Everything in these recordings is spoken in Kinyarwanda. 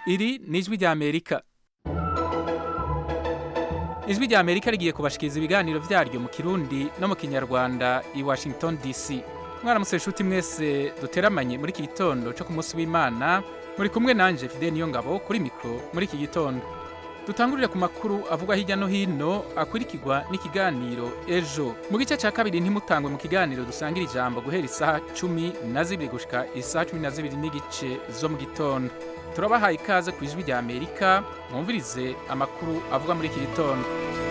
Iri ni ijwi rya Amerika. Ijwi rya Amerika rigiye kubashikiriza ibiganiro vyaryo mu Kirundi no mu Kinyarwanda i Washington DC. Mwaramutse nshuti mwese duteramanye muri iki gitondo cyo ku munsi w'Imana, muri kumwe nanje Fidel Niyongabo kuri mikro muri iki gitondo. Dutangurira ku makuru avugwa hirya no hino akurikirwa n'ikiganiro ejo. Mu gice ca kabiri ntimutangwe mu kiganiro dusangira ijambo guhera isaha 12 gushika isaha 12 n'igice zo mu gitondo. Turabahaye ikaze ku ijwi rya Amerika, mwumvirize amakuru avuga muri iki gitondo.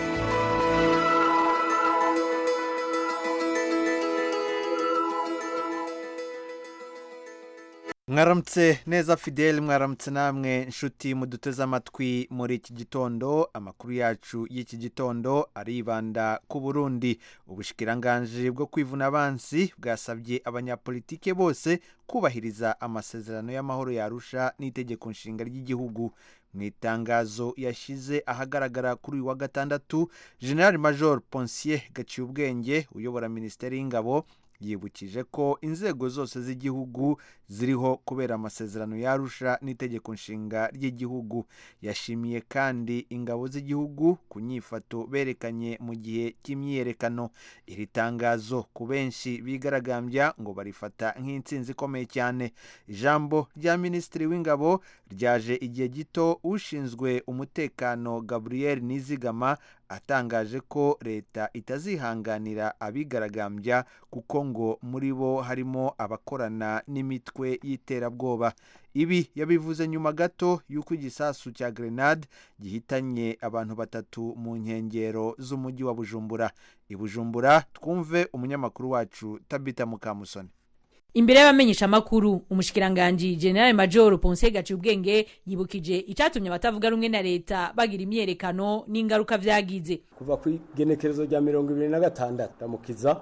Mwaramutse neza Fidel, mwaramutse namwe nshuti muduteze amatwi muri iki gitondo. Amakuru yacu y'iki gitondo aribanda ku Burundi. Ubushikiranganje bwo kwivuna abansi bwasabye abanyapolitike bose kubahiriza amasezerano y'amahoro ya Arusha n'itegeko nshinga ry'igihugu. Mu itangazo yashize ahagaragara kuri uyu wa gatandatu, General Major Ponsier Gaciubwenge uyobora Ministeri y'Ingabo yibukije ko inzego zose z'igihugu ziriho kubera amasezerano ya Arusha n'itegeko nshinga ry'igihugu. Yashimiye kandi ingabo z'igihugu ku nyifato berekanye mu gihe cy'imyiyerekano. Iri tangazo ku benshi bigaragambya ngo barifata nk'intsinzi ikomeye cyane. Ijambo rya Minisitiri w'Ingabo ryaje igihe gito ushinzwe umutekano Gabriel Nizigama atangaje ko leta itazihanganira abigaragambya kuko ngo muri bo harimo abakorana n'imitwe y'iterabwoba. Ibi yabivuze nyuma gato y'uko igisasu cya grenade gihitanye abantu batatu mu nkengero z'umujyi wa Bujumbura. I Bujumbura twumve umunyamakuru wacu Tabita Mukamusoni. Imbere y'abamenyesha makuru, umushikiranganje General Major Ponsier Gaciubwenge yibukije icyatumye abatavuga rumwe na leta bagira imyerekano n'ingaruka vyagize. Kuva ku igenekerezo rya 2026 ramukiza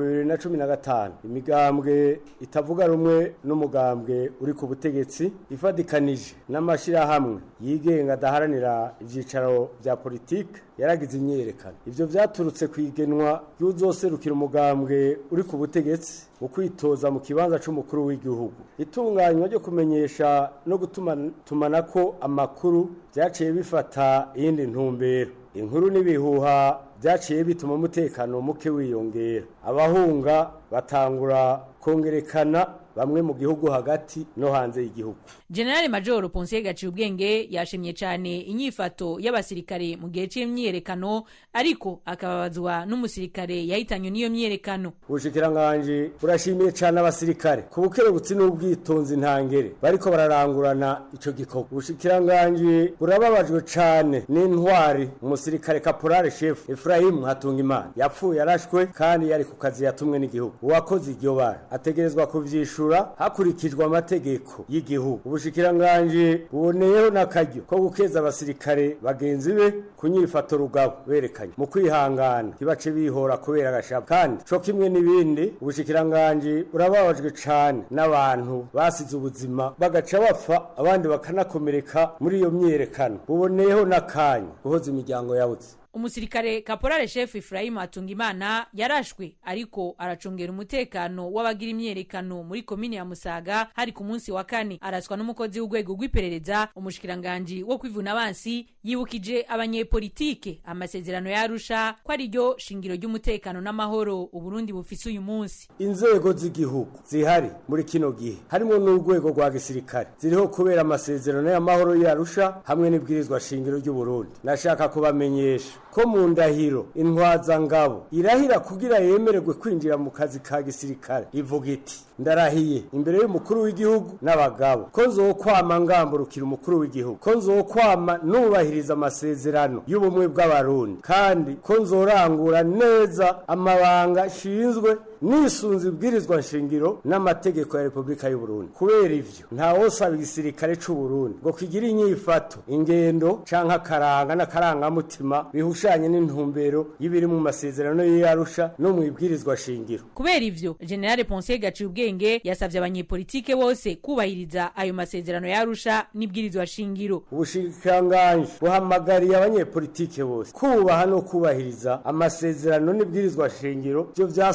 2015 imigambwe itavuga rumwe n'umugambwe uri ku butegetsi ifadikanije n'amashira hamwe yigenga daharanira ivyicaro vya politike yaragize imyerekano. Ivyo vyaturutse kwigenwa y'uzoserukira umugambwe uri ku butegetsi ukwitoza mu kibanza c'umukuru w'igihugu. Itunganywa ryo kumenyesha no gutumanako amakuru byaciye bifata iyindi ntumbero. Inkuru n'ibihuha byaciye bituma umutekano muke wiyongera. Abahunga batangura kongerekana bamwe mu gihugu hagati no hanze y'igihugu. General Major Ponsier Gaciubwenge yashimye cyane inyifato y'abasirikare mu gihe c'imyerekano, ariko akababazwa n'umusirikare yahitanywe n'iyo myerekano. Ubushikiranganje burashimiye cyane abasirikare ku bukerebutsi n'ubwitonzi ntangere bariko bararangurana ico gikorwa. Ubushikiranganje burababajwe cyane n'intwari umusirikare Caporal Chef Ephraim Hatungimana yapfuye arashwe kandi yari ku kazi yatumwe n'igihugu. Uwakoze iryo bara ategerezwa kuvyishura hakurikijwe amategeko y'igihugu. Ubushikiranganje buboneyeho n'akaryo ko gukeza abasirikare bagenzi be kunyifato rugabo berekanye mu kwihangana kibace bihora kubera agashabu. Kandi co kimwe n'ibindi, ubushikiranganje burababajwe cane n'abantu basize ubuzima bagaca bapfa abandi bakanakomereka muri iyo myerekano. Buboneyeho n'akanya guhoza imiryango yabuze. Umusirikare Caporal Chef Ephraim Hatungimana yarashwe ariko aracungera umutekano w'abagira imyerekano muri komine ya Musaga hari ku munsi wa kane. Araswa n'umukozi w'urwego rw'iperereza. Umushikiranganje wo kwivuna abansi yibukije abanyepolitike amasezerano ya Arusha ko ari ryo shingiro ry'umutekano n'amahoro Uburundi bufise uyu munsi. Inzego z'igihugu zihari muri kino gihe harimo n'urwego rwa gisirikare ziriho kubera amasezerano y'amahoro ya Arusha hamwe n'ibwirizwa shingiro ry'Uburundi. Nashaka kubamenyesha ko mu ndahiro intwaza ngabo irahira kugira yemererwe kwinjira mu kazi ka gisirikare ivuga iti: ndarahiye imbere y'umukuru w'igihugu n'abagabo ko nzokwama ngamburukira umukuru w'igihugu, ko nzokwama nubahiriza amasezerano y'ubumwe bw'abarundi, kandi ko nzorangura neza amabanga shinzwe nisunze ibwirizwa nshingiro n'amategeko ya Republika y'u Burundi. Kubera ivyo nta wosaba igisirikare c'u Burundi ngo kigira inyifato, ingendo canke akaranga n'akarangamutima bihushanye n'intumbero y'ibiri mu masezerano y'Arusha no mu ibwirizwa shingiro. Kubera ivyo General Ponsier Gaciubwenge yasavye abanyepolitike bose kubahiriza ayo masezerano y'Arusha n'ibwirizwa shingiro. Ubushikiranganje buhamagariye abanyepolitike bose kubaha no kubahiriza amasezerano n'ibwirizwa shingiro byo vyasubije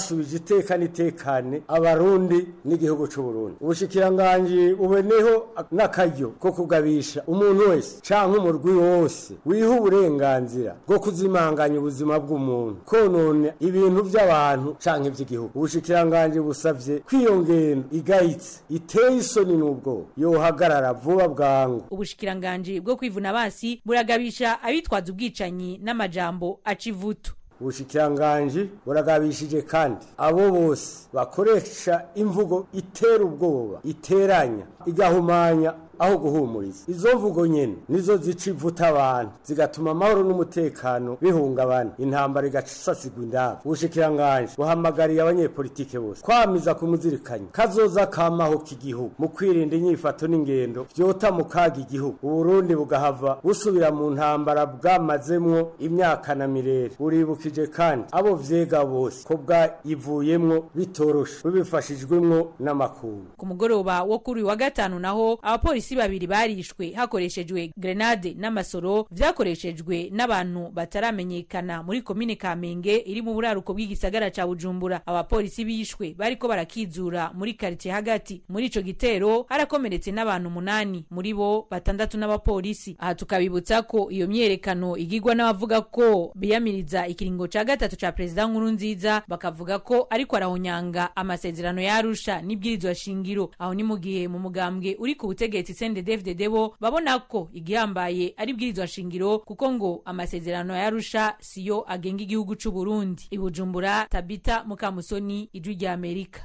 itekane abarundi n'igihugu c'u Burundi. Ubushikiranganji buboneho n'akaryo ko kugabisha umuntu wese canke umurwi wose wiha uburenganzira bwo kuzimanganya ubuzima bw'umuntu, konona ibintu by'abantu canke ivy'igihugu. Ubushikiranganji busavye kwiyongera igayitse iteye isoni n'ubwo yohagarara vuba bwangu. Ubushikiranganji bwo kwivuna abasi buragabisha abitwaza ubwicanyi n'amajambo acivutu. Ubushikiranganji buragabishije kandi abo bose bakoresha imvugo itera ubwoba, iteranya, igahumanya aho guhumuriza. Izo mvugo nyene nizo zicivuta abantu zigatuma amahoro n'umutekano bihungabana, intambara igasasigwa indabo. Ubushikiranganji buhamagariye abanyepolitike bose kwamiza kumuzirikanya kazoza kamaho k'igihugu mu kwirinda inyifato n'ingendo vyota mu kaga igihugu. Uburundi bugahava busubira mu ntambara bwamazemwo imyaka na mirere. Buribukije kandi abo vyega bose ko bwayivuyemwo bitoroshe bibifashijwemwo n'amakungu. Ku mugoroba wo kuri wa gatanu naho abapolisi babiri barishwe hakoreshejwe grenade n'amasoro vyakoreshejwe n'abantu bataramenyekana muri komine Kamenge iri mu buraruko bw'igisagara ca Bujumbura. Abapolisi bishwe bariko barakizura muri quartier hagati. Muri ico gitero harakomeretse n'abantu 8, muri bo 6 n'abapolisi. Aha tukabibutsa ko iyo myerekano igirwa n'abavuga ko biyamiriza ikiringo ca gatatu ca President Nkurunziza, bakavuga ko ariko arahonyanga amasezerano ya Arusha n'ibwirizwa shingiro. Aho ni mu gihe mu mugambwe uri ku butegetsi CNDD-FDD bo babona ko igihambaye ari bwirizwa shingiro, kuko ngo amasezerano ya Arusha siyo agenga igihugu c'u Burundi. I Bujumbura, Tabita Mukamusoni, Ijwi rya Amerika.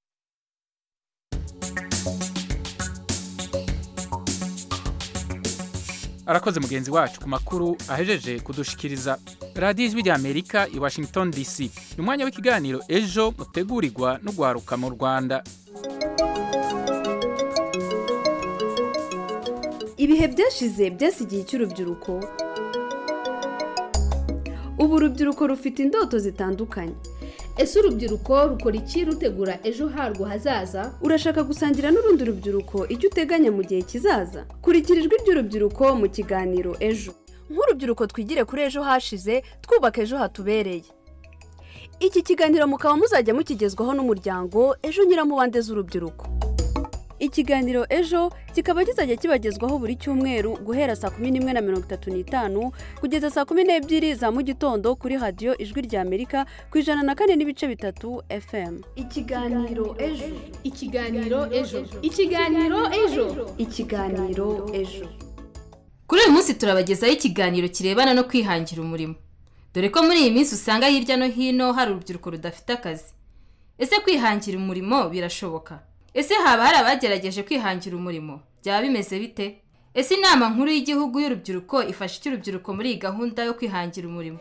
Arakoze mugenzi wacu ku makuru ahejeje kudushikiriza. Radio Ijwi rya Amerika i Washington DC. Ni umwanya w'ikiganiro ejo mutegurirwa no gwaruka mu Rwanda. Ibihe byashize byasigiye cy'urubyiruko. Ubu urubyiruko rufite indoto zitandukanye. Ese urubyiruko rukora iki rutegura ejo harwo hazaza? Urashaka gusangira n'urundi rubyiruko icyo uteganya mu gihe kizaza? Kurikira ijwi ry'urubyiruko mu kiganiro ejo. Nk'urubyiruko twigire kuri ejo hashize, twubaka ejo hatubereye. Iki kiganiro mukaba muzajya mukigezwaho n'umuryango Ejo Nyiramubande z'urubyiruko. Ikiganiro ejo kikaba kizajya kibagezwaho buri cyumweru guhera saa 11:35 kugeza saa 12 za mu gitondo kuri radio Ijwi rya Amerika ku 104.3 FM. Ikiganiro ejo. Ikiganiro ejo. Ikiganiro ejo. Ikiganiro ejo. Kuri uyu munsi turabagezaho ikiganiro kirebana no kwihangira umurimo. Dore ko muri iyi minsi usanga hirya no hino hari urubyiruko rudafite akazi. Ese kwihangira umurimo birashoboka? Ese haba hari abagerageje kwihangira umurimo? Byaba bimeze bite? Ese inama nkuru y'igihugu y'urubyiruko ifasha iki urubyiruko muri iyi gahunda yo kwihangira umurimo?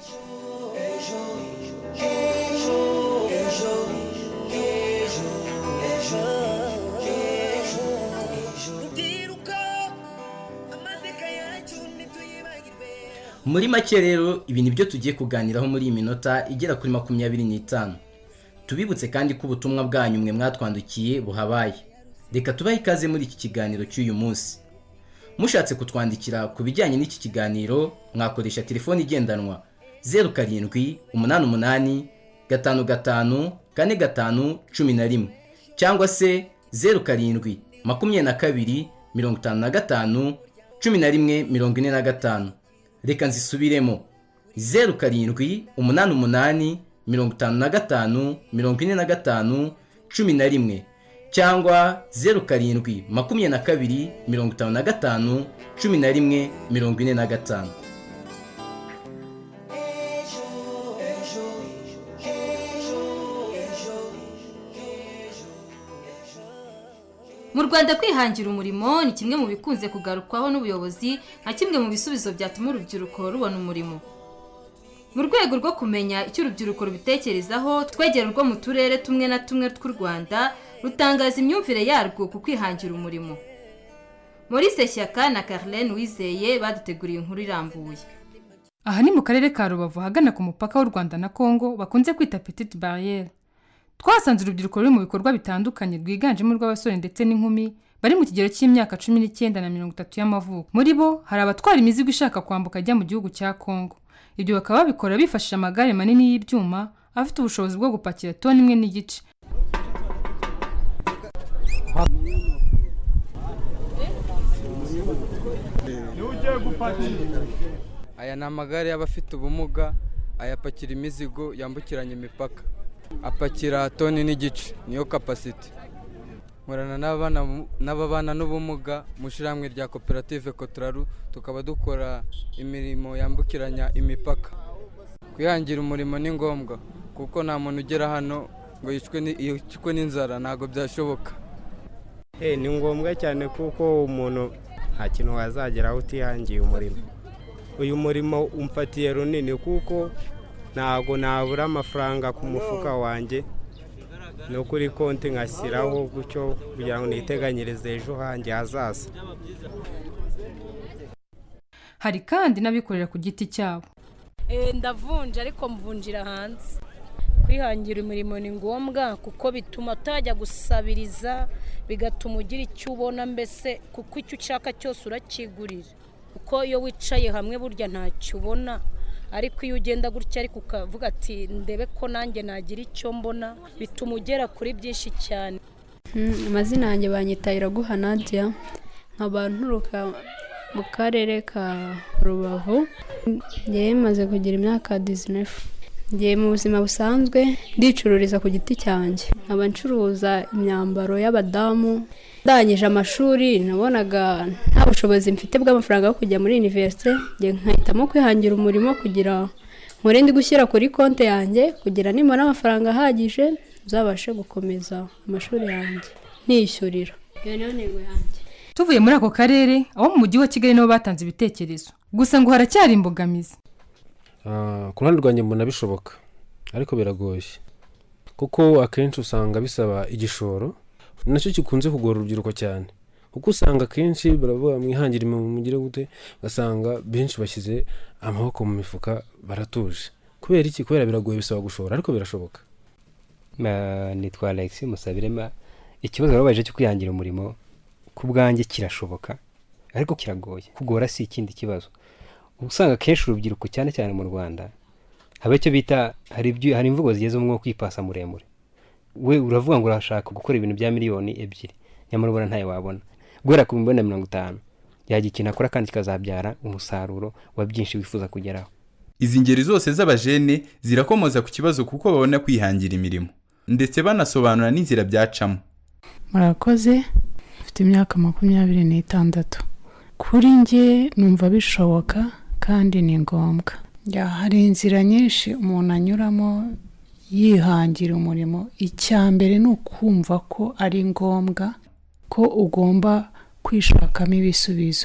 Muri make rero ibi nibyo tugiye kuganiraho muri iyi minota igera kuri 25. Tubibutse kandi ko ubutumwa bwanyu mwe mwatwandikiye buhabaye. Reka tubahe ikaze muri iki kiganiro cy'uyu munsi. Mushatse kutwandikira ku bijyanye n'iki kiganiro, mwakoresha telefoni igendanwa 0788 55 45 cyangwa se 07 22 55 11 Reka nzisubiremo 07 88 55 45 11 cyangwa 07 22 55 11 Mu Rwanda kwihangira umurimo ni kimwe mu bikunze kugarukwaho n'ubuyobozi nka kimwe mu bisubizo byatuma urubyiruko rubona umurimo. Mu rwego rwo kumenya icyo urubyiruko rubitekerezaho, twegera urwo mu turere tumwe na tumwe tw'u Rwanda rutangaza imyumvire yarwo ku kwihangira umurimo. Maurice Shyaka na Carlene Wizeye baduteguriye inkuru irambuye. Aha ni mu karere ka Rubavu hagana ku mupaka w'u Rwanda na Kongo bakunze kwita Petite Barrière. Twasanze urubyiruko ruri mu bikorwa bitandukanye rwiganjemo rw'abasore ndetse n'inkumi bari mu kigero cy'imyaka 19 na 30 y'amavuko. Muri bo hari abatwara imizigo ishaka kwambuka ajya mu gihugu cya Kongo. Ibyo bakaba babikora bifashishije amagare manini y'ibyuma, afite ubushobozi bwo gupakira toni 1.5. Aya ni amagare y'abafite ubumuga ayapakira imizigo yambukiranya imipaka, apakira toni 1.5 niyo capacity. Nkorana n'ababana n'ubumuga mu ishyirahamwe rya koperative Kotraru, tukaba dukora imirimo yambukiranya imipaka. Kwihangira umurimo ni ngombwa kuko nta muntu ugera hano ngo yicwe n'inzara, ntabwo byashoboka. Ni ngombwa cyane kuko umuntu nta kintu wazageraho utihangiye umurimo. Uyu murimo umfatiye runini kuko ntabwo nabura amafaranga ku mufuka wanjye, no kuri konti nkashyiraho gutyo kugira ngo niteganyirize ejo hanjye hazaza. Hari kandi n'abikorera ku giti cyabo. Ndavunja ariko mvunjira hanze. Kwihangira umurimo ni ngombwa kuko bituma utajya gusabiriza, bigatuma ugira icyo ubona, mbese kuko icyo ushaka cyose urakigurira. Uko iyo wicaye hamwe burya ntacyo ubona, ariko iyo ugenda gutya ariko ukavuga ati ndebe ko nanjye nagira icyo mbona, bituma ugera kuri byinshi cyane. Amazina yanjye banyita Iraguha Nadia, nkaba nturuka mu karere ka Rubavu. Ngiye maze kugira imyaka 19. Ngiye mu buzima busanzwe ndicururiza ku giti cyanjye, nkaba ncuruza imyambaro y'abadamu. Ndangije amashuri nabonaga nta bushobozi mfite bw'amafaranga yo kujya muri university, ngiye nkahitamo kwihangira umurimo kugira nkore ndi gushyira kuri konti yanjye kugira nimara amafaranga ahagije nzabashe gukomeza amashuri yanjye nishyurira. Iyo niyo ntego yanjye. Tuvuye muri ako karere, abo mu mujyi wa Kigali nabo batanze ibitekerezo, gusa ngo haracyari imbogamizi. Ku ruhande rwanjye mbona bishoboka ariko biragoye kuko akenshi usanga bisaba igishoro, nacyo kikunze kugora urubyiruko cyane kuko usanga akenshi baravuga mwihangira mugire gute, ugasanga benshi bashyize amaboko mu mifuka baratuje. Kubera iki? Kubera biragoye, bisaba gushora, ariko birashoboka. Nitwa Alex Musabirema. Ikibazo babaje cyo kwihangira umurimo ku bwanjye kirashoboka ariko kiragoye. Kugora si ikindi kibazo. Usanga kenshi urubyiruko cyane cyane mu Rwanda habe cyo bita hari imvugo zigeze mu kwipasa muremure. We uravuga ngo urashaka gukora ibintu bya miliyoni 2, nyamara ubona ntayo wabona. Guhera ku 50 yagikina akora kandi kikazabyara umusaruro wa byinshi wifuza kugeraho. Izi ngeri zose z'abajene zirakomoza ku kibazo kuko babona kwihangira imirimo ndetse banasobanura n'inzira byacamo. Murakoze, mfite imyaka 26. Kuri nge numva bishoboka kandi ni ngombwa. Hari inzira nyinshi umuntu anyuramo yihangira umurimo. Icyambere ni ukumva ko ari ngombwa ko ugomba kwishakamo ibisubizo.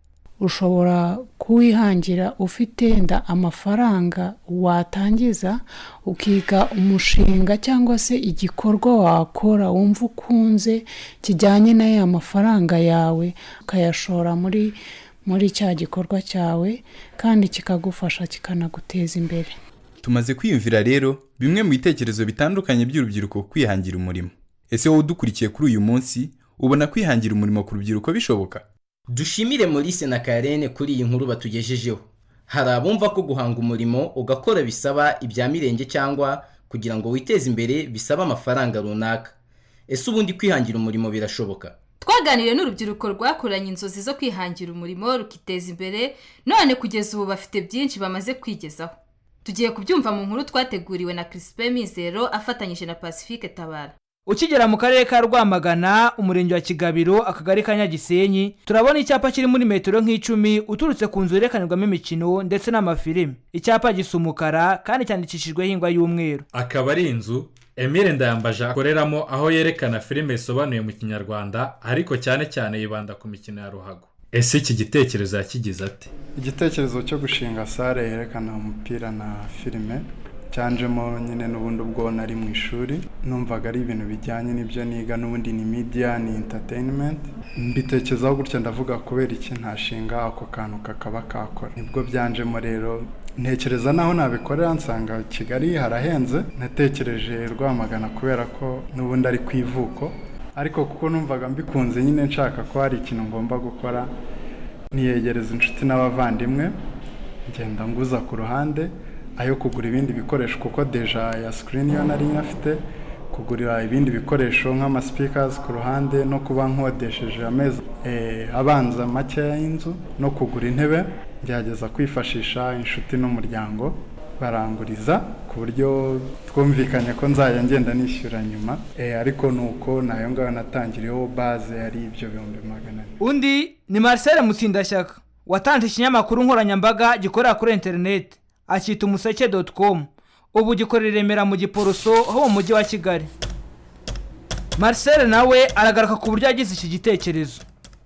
Ushobora kuwihangira ufite amafaranga watangiza ukiga umushinga cyangwa se igikorwa wakora wumva ukunze kijyanye n'aya mafaranga yawe, ukayashora muri cya gikorwa cyawe kandi kikagufasha kikanaguteza imbere. Tumaze kwiyumvira rero bimwe mu bitekerezo bitandukanye by'urubyiruko kwihangira umurimo. Ese wowe udukurikiye kuri uyu munsi ubona kwihangira umurimo ku rubyiruko bishoboka? Dushimire Maurice na Karene kuri iyi nkuru batugejejeho. Hari abumva ko guhanga umurimo ugakora bisaba ibya mirenge cyangwa kugira ngo witeze imbere bisaba amafaranga runaka. Ese ubundi kwihangira umurimo birashoboka? Twaganiriye n'urubyiruko rwakoranye inzozi zo kwihangira umurimo rukiteza imbere, none kugeza ubu bafite byinshi bamaze kwigezaho. Tugiye kubyumva mu nkuru twateguriwe na Crispin Mizero afatanyije na Pacifique Tabara. Ukigera mu karere ka Rwamagana, umurenge wa Kigabiro, akagari ka Nyagisenyi, turabona icyapa kiri muri metero nk'icumi uturutse ku nzu yerekanirwamo imikino ndetse n'amafilime. Icyapa gisa umukara kandi cyandikishijweho ingwa y'umweru. Akaba ari inzu Emile Ndayambaje akoreramo, aho yerekana filime isobanuye mu Kinyarwanda ariko cyane cyane yibanda ku mikino ya ruhago. Ese iki gitekerezo yakigize ate? Igitekerezo cyo gushinga sale yerekana umupira na filime cyanjemo nyine n'ubundi ubwo nari mu ishuri, numvaga ari ibintu bijyanye n'ibyo niga, n'ubundi ni media ni entertainment. Mbitekerezaho gutya ndavuga kubera iki ntashinga ako kantu kakaba kakora. Nibwo byanjemo rero ntekereza naho nabikorera, nsanga Kigali harahenze. Natekereje Rwamagana kubera ko n'ubundi ari kwivuko, ariko kuko numvaga mbikunze nyine nshaka ko hari ikintu ngomba gukora, niyegereza inshuti n'abavandimwe, ngenda nguza ku ruhande ayo kugura ibindi bikoresho kuko deja ya screen yo nari nyafite, kugurira ibindi bikoresho nk'amaspeakers ku ruhande no kuba nkodesheje ameza abanza makeya y'inzu no kugura intebe, ngerageza kwifashisha inshuti n'umuryango baranguriza ku buryo twumvikanye ko nzajya ngenda nishyura nyuma, ariko nuko nayo ngayo natangiriyeho base ari ibyo 200,000. Undi ni Marcel Mutsindashyaka watanze ikinyamakuru nkoranyambaga gikorera kuri internet akita umuseke.com, ubu gikorera Remera mu Giporoso ho mu mujyi wa Kigali. Marcel nawe aragaruka ku buryo yagize iki gitekerezo.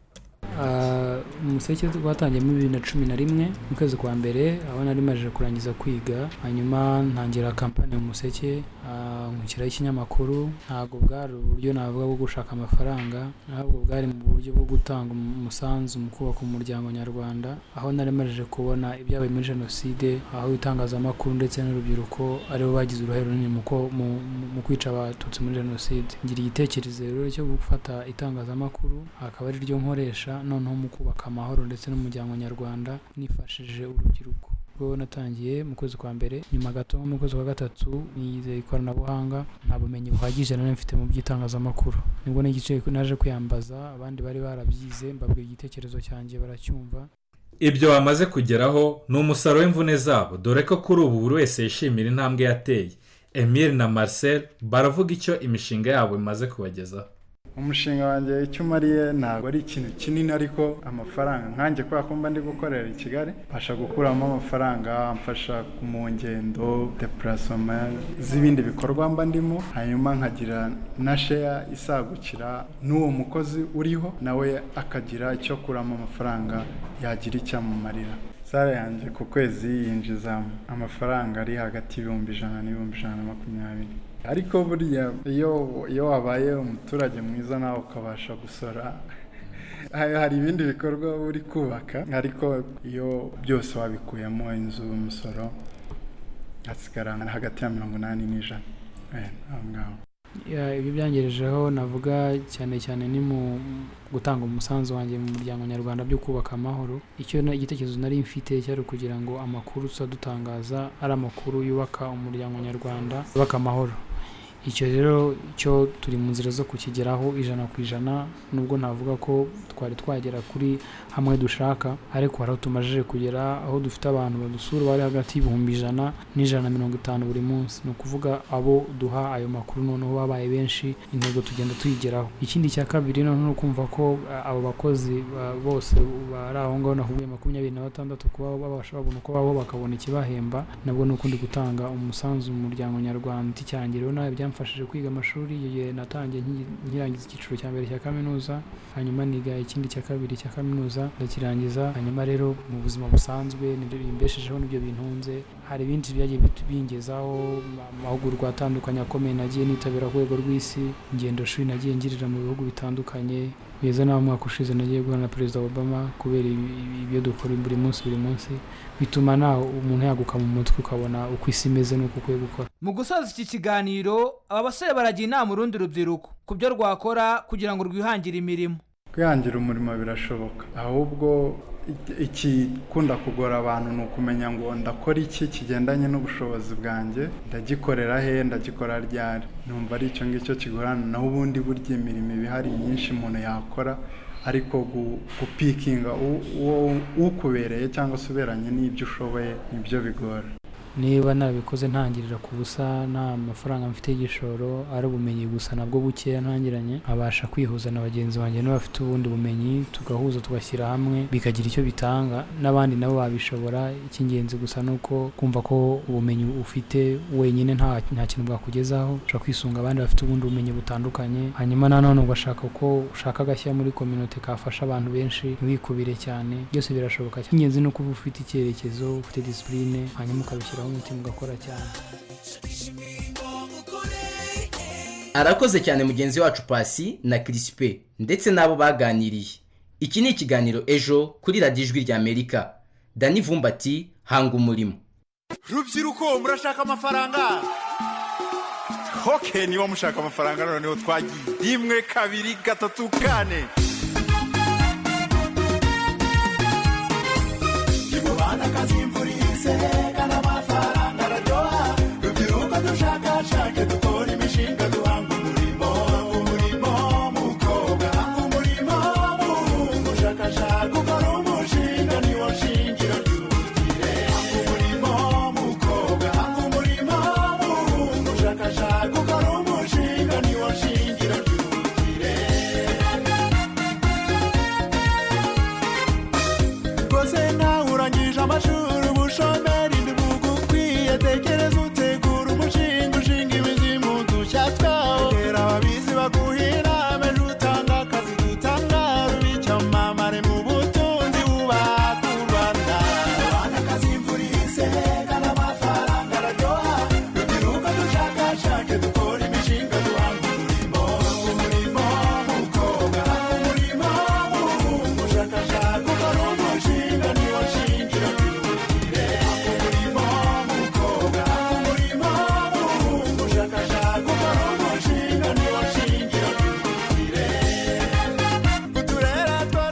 Umuseke twatangiye mu 2011 mu kwezi kwa mbere, aho nari maje kurangiza kwiga, hanyuma ntangira kampani mu Museke, nkukira ikinyamakuru. Ntago bwari uburyo navuga bwo gushaka amafaranga, ntabwo bwari mu buryo bwo gutanga umusanzu mu kubaka umuryango nyarwanda, aho nari maje kubona ibyabaye muri jenoside, aho itangazamakuru ndetse n'urubyiruko aribo bagize uruhare runini mu kwica abatutsi muri jenoside. Ngira igitekerezo rero cyo gufata itangazamakuru akaba ari ryo nkoresha noneho mu kubaka amahoro ndetse n'umuryango nyarwanda nifashije urubyiruko. Ubwo natangiye mu kwezi kwa mbere, nyuma gato mu kwezi kwa gatatu nize ikoranabuhanga, nta bumenyi buhagije nari mfite mu by'itangazamakuru. Nibwo n'igice naje kwiyambaza, abandi bari barabyize, mbabwira igitekerezo cyanjye baracyumva. Ibyo bamaze kugeraho ni umusaruro w'imvune zabo, dore ko kuri ubu buri wese yishimira intambwe yateye. Emile na Marcel baravuga icyo imishinga yabo imaze kubagezaho. Umushinga wanjye icyo umariye ntabwo ari ikintu kinini, ariko amafaranga nkanjye kubera ko mba ndi gukorera i Kigali mbasha gukuramo amafaranga amfasha mu ngendo, deplacement z'ibindi bikorwa mba ndimo, hanyuma nkagira na share isagukira n'uwo mukozi uriho nawe akagira icyo kuramo amafaranga yagira icyo amumarira. Sare yanjye ku kwezi yinjiza amafaranga ari hagati y'100 n'120. Ariko buriya iyo wabaye umuturage mwiza nawe ukabasha gusora, hari ibindi bikorwa uri kubaka, ariko iyo byose wabikuyemo inzu umusoro hasigara hagati ya 80 n'ijana. Ibyo byangerejeho navuga cyane ni mu gutanga umusanzu wanjye mu muryango nyarwanda byo kubaka amahoro. Icyo igitekerezo nari mfite cyari kugira ngo amakuru dutangaza ari amakuru yubaka umuryango nyarwanda, yubaka amahoro. Icyo rero cyo turi mu nzira zo kukigeraho 100%, nubwo navuga ko twari twagera kuri hamwe dushaka, ariko hari tumaje kugera aho dufite abantu badusura bari hagati y'100 n'150 buri munsi. No kuvuga abo duha ayo makuru noneho babaye benshi, intego tugenda tuyigeraho. Ikindi cya kabiri no kumva ko abo bakozi bose bari aho ngaho nahuye 26 kuba babasha babona uko babo bakabona ikibahemba, nabwo nukundi gutanga umusanzu mu muryango nyarwanda. Icyangiro nawe byamfashije kwiga amashuri, igihe natangiye nkirangiza icyiciro cya mbere cya kaminuza, hanyuma niga ikindi cya kabiri cya kaminuza ndakirangiza. Hanyuma rero mu buzima busanzwe nibyo bimbeshejeho, nibyo bintunze. Hari ibindi byagiye bingezaho, amahugurwa atandukanye akomeye nagiye nitabira ku rwego rw'isi, ingendo shuri nagiye ngirira mu bihugu bitandukanye. Beza na mwaka ushize nagiye guhana na Perezida Obama, kubera ibyo dukora buri munsi bituma nawe umuntu yaguka mu mutwe ukabona uko isi imeze n'uko ukwiye gukora. Mu gusoza iki kiganiro, aba basore baragira inama urundi rubyiruko ku byo rwakora kugira ngo rwihangire imirimo. Kwihangira umurimo birashoboka, ahubwo ikikunda kugora abantu ni ukumenya ngo ndakora iki kigendanye n'ubushobozi bwanjye, ndagikorera he, ndagikora ryari. Numva ari icyo ngicyo kigorana, naho ubundi burya imirimo ibihari myinshi umuntu yakora, ariko gupikinga ukubereye cyangwa se uberanye n'ibyo ushoboye nibyo bigora. Niba nabikoze ntangirira ku busa, nta mafaranga mfite y'igishoro, ari ubumenyi gusa nabwo bukeya ntangiranye, abasha kwihuza na bagenzi banjye n'abafite ubundi bumenyi, tugahuza tugashyira hamwe bikagira icyo bitanga, n'abandi nabo babishobora. Icy'ingenzi gusa nuko kumva ko ubumenyi ufite wenyine nta kintu bwakugezaho, ushaka kwisunga abandi bafite ubundi bumenyi butandukanye, hanyuma nanone ugashaka uko ushaka agashya muri community kafasha abantu benshi, wikubire cyane. Byose birashoboka. Icy'ingenzi nuko uba ufite icyerekezo, ufite discipline, hanyuma ukabishyira umutima ugakora cyane. Arakoze cyane mugenzi wacu Pasi na Crispé ndetse nabo baganiriye. Iki ni ikiganiro Ejo kuri Radio Ijwi ry'Amerika. Dani Vumbati, hanga umurimo. Rubyiruko murashaka amafaranga? Okay, niba mushaka amafaranga noneho twagiye 1 2 3 4. Yibana kazi imvurize kana amafaranga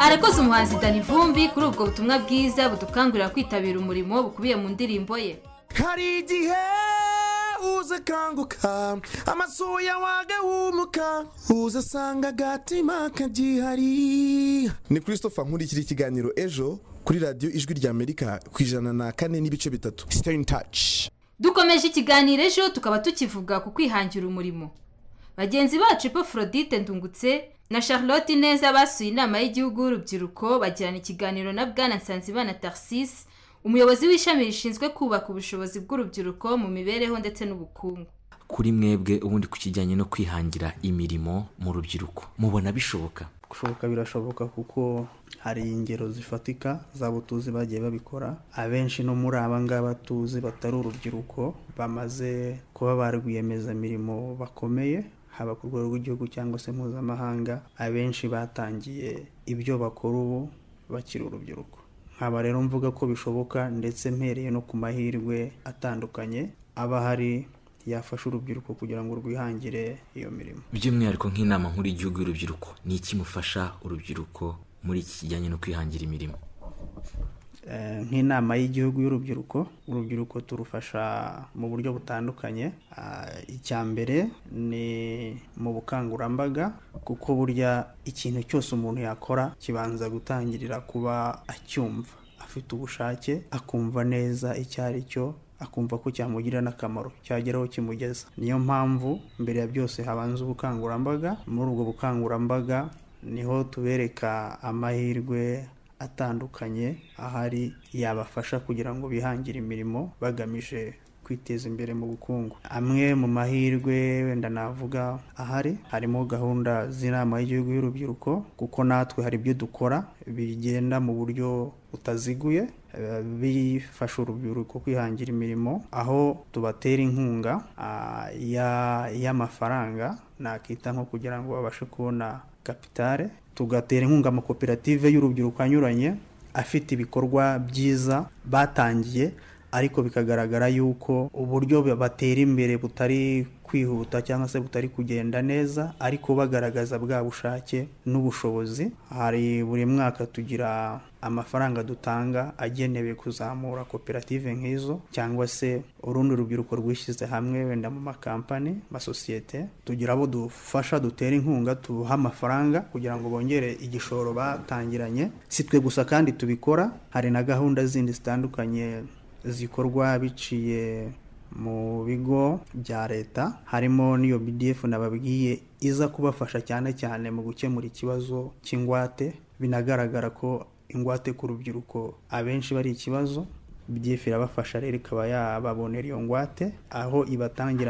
arakoze umuhanzi Dani Vumbi kuri ubwo butumwa bwiza budukangurira kwitabira umurimo bukubiye mu ndirimbo ye. Hari igihe uza kanguka amasuya wagahumuka uza sanga gatima kagihari. Ni Christopher nkurikira ikiganiro ejo kuri radio Ijwi rya Amerika ku 104.3. Stay in touch. Dukomeje ikiganiro ejo tukaba tukivuga ku kwihangira umurimo. Bagenzi bacu Aphrodite Ndungutse na Charlotte Neza basuye inama y'igihugu y'urubyiruko bagirana ikiganiro na Bwana Nsanzibana Tarsis, umuyobozi w'ishami rishinzwe kubaka ubushobozi bw'urubyiruko mu mibereho ndetse n'ubukungu. Kuri mwebwe ubundi ku kijyanye no kwihangira imirimo mu rubyiruko mubona bishoboka? Kushoboka birashoboka kuko hari ingero zifatika zabo tuzi bagiye babikora. Abenshi no muri aba ngaba tuzi batari urubyiruko bamaze kuba barwiyemeza imirimo bakomeye, haba ku rwego rw'igihugu cyangwa se mpuzamahanga. Abenshi batangiye ibyo bakora ubu bakiri urubyiruko. Nkaba rero mvuga ko bishoboka, ndetse mpereye no ku mahirwe atandukanye aba hari yafasha urubyiruko kugira ngo rwihangire iyo mirimo. By'umwihariko nk'inama nkuru y'igihugu y'urubyiruko ni iki mufasha urubyiruko muri iki kijyanye no kwihangira imirimo? Nk'inama y'igihugu y'urubyiruko, urubyiruko turufasha mu buryo butandukanye. Icya mbere ni mu bukangurambaga, kuko burya ikintu cyose umuntu yakora kibanza gutangirira kuba acyumva, afite ubushake, akumva neza icyo ari cyo, akumva ko cyamugirira n'akamaro, cyageraho kimugeza. Niyo mpamvu mbere ya byose habanza ubukangurambaga. Muri ubwo bukangurambaga niho tubereka amahirwe atandukanye ahari yabafasha kugira ngo bihangire imirimo bagamije kwiteza imbere mu bukungu. Amwe mu mahirwe wenda navuga ahari harimo gahunda z'inama y'igihugu y'urubyiruko, kuko natwe hari ibyo dukora bigenda mu buryo utaziguye bifasha urubyiruko kwihangira imirimo, aho tubatera inkunga y'amafaranga nakita nko kugira ngo babashe kubona kapitale. Tugatera inkunga amakoperative y'urubyiruko anyuranye afite ibikorwa byiza batangiye, ariko bikagaragara yuko uburyo batera imbere butari kwihuta cyangwa se butari kugenda neza, ariko bagaragaza bwa bushake n'ubushobozi. Hari buri mwaka tugira amafaranga dutanga agenewe kuzamura koperative nk'izo, cyangwa se urundi rubyiruko rwishyize hamwe wenda mu makampani, masosiyete. Tugira abo dufasha, dutera inkunga, tuha amafaranga kugira ngo bongere igishoro batangiranye. Si twe gusa kandi tubikora, hari na gahunda zindi zitandukanye zikorwa biciye mu bigo bya leta, harimo n'iyo BDF nababwiye iza kubafasha cyane cyane mu gukemura ikibazo cy'ingwate. Binagaragara ko ingwate ku rubyiruko abenshi bari ikibazo. BDF irabafasha rero ikaba yababonera iyo ngwate, aho ibatangira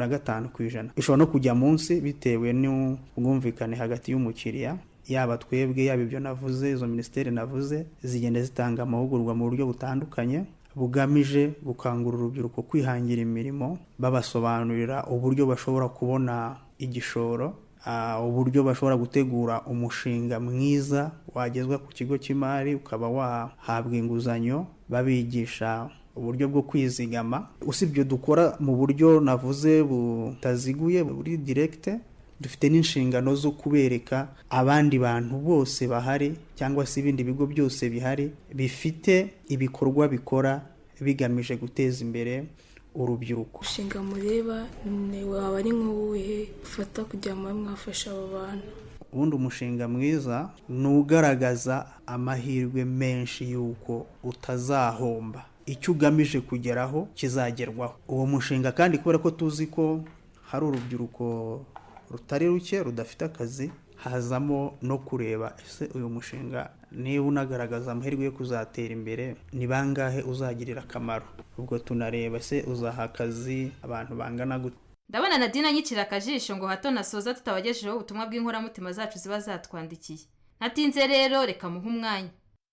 75%. Ishobora no kujya munsi bitewe n'ubwumvikane hagati y'umukiriya. Yaba twebwe, yaba ibyo navuze, izo ministeri navuze zigenda zitanga amahugurwa mu buryo butandukanye bugamije gukangurira urubyiruko kwihangira imirimo, babasobanurira uburyo bashobora kubona igishoro, uburyo bashobora gutegura umushinga mwiza wagezwa ku kigo cy'imari ukaba wahabwa inguzanyo, babigisha uburyo bwo kwizigama. Usibye dukora mu buryo navuze butaziguye buri direct, dufite n'inshingano zo kubereka abandi bantu bose bahari cyangwa se ibindi bigo byose bihari bifite ibikorwa bikora bigamije guteza imbere urubyiruko. Ushinga mureba ni waba ari nk'uwuhe ufata kugira ngo mwafashe abo bantu? Ubundi umushinga mwiza ni ugaragaza amahirwe menshi y'uko utazahomba, icyo ugamije kugeraho kizagerwaho. Uwo mushinga kandi kubera ko tuzi ko hari urubyiruko rutari ruke rudafite akazi, hazamo no kureba ese uyu mushinga niba unagaragaza amahirwe yo kuzatera imbere, ni bangahe uzagirira akamaro. Ubwo tunareba se uzaha akazi abantu bangana gute. Ndabona Nadina nyicira akajisho ngo hato nasoza tutabagejejeho ubutumwa bw'inkoramutima zacu ziba zatwandikiye. Natinze rero reka muhe umwanya.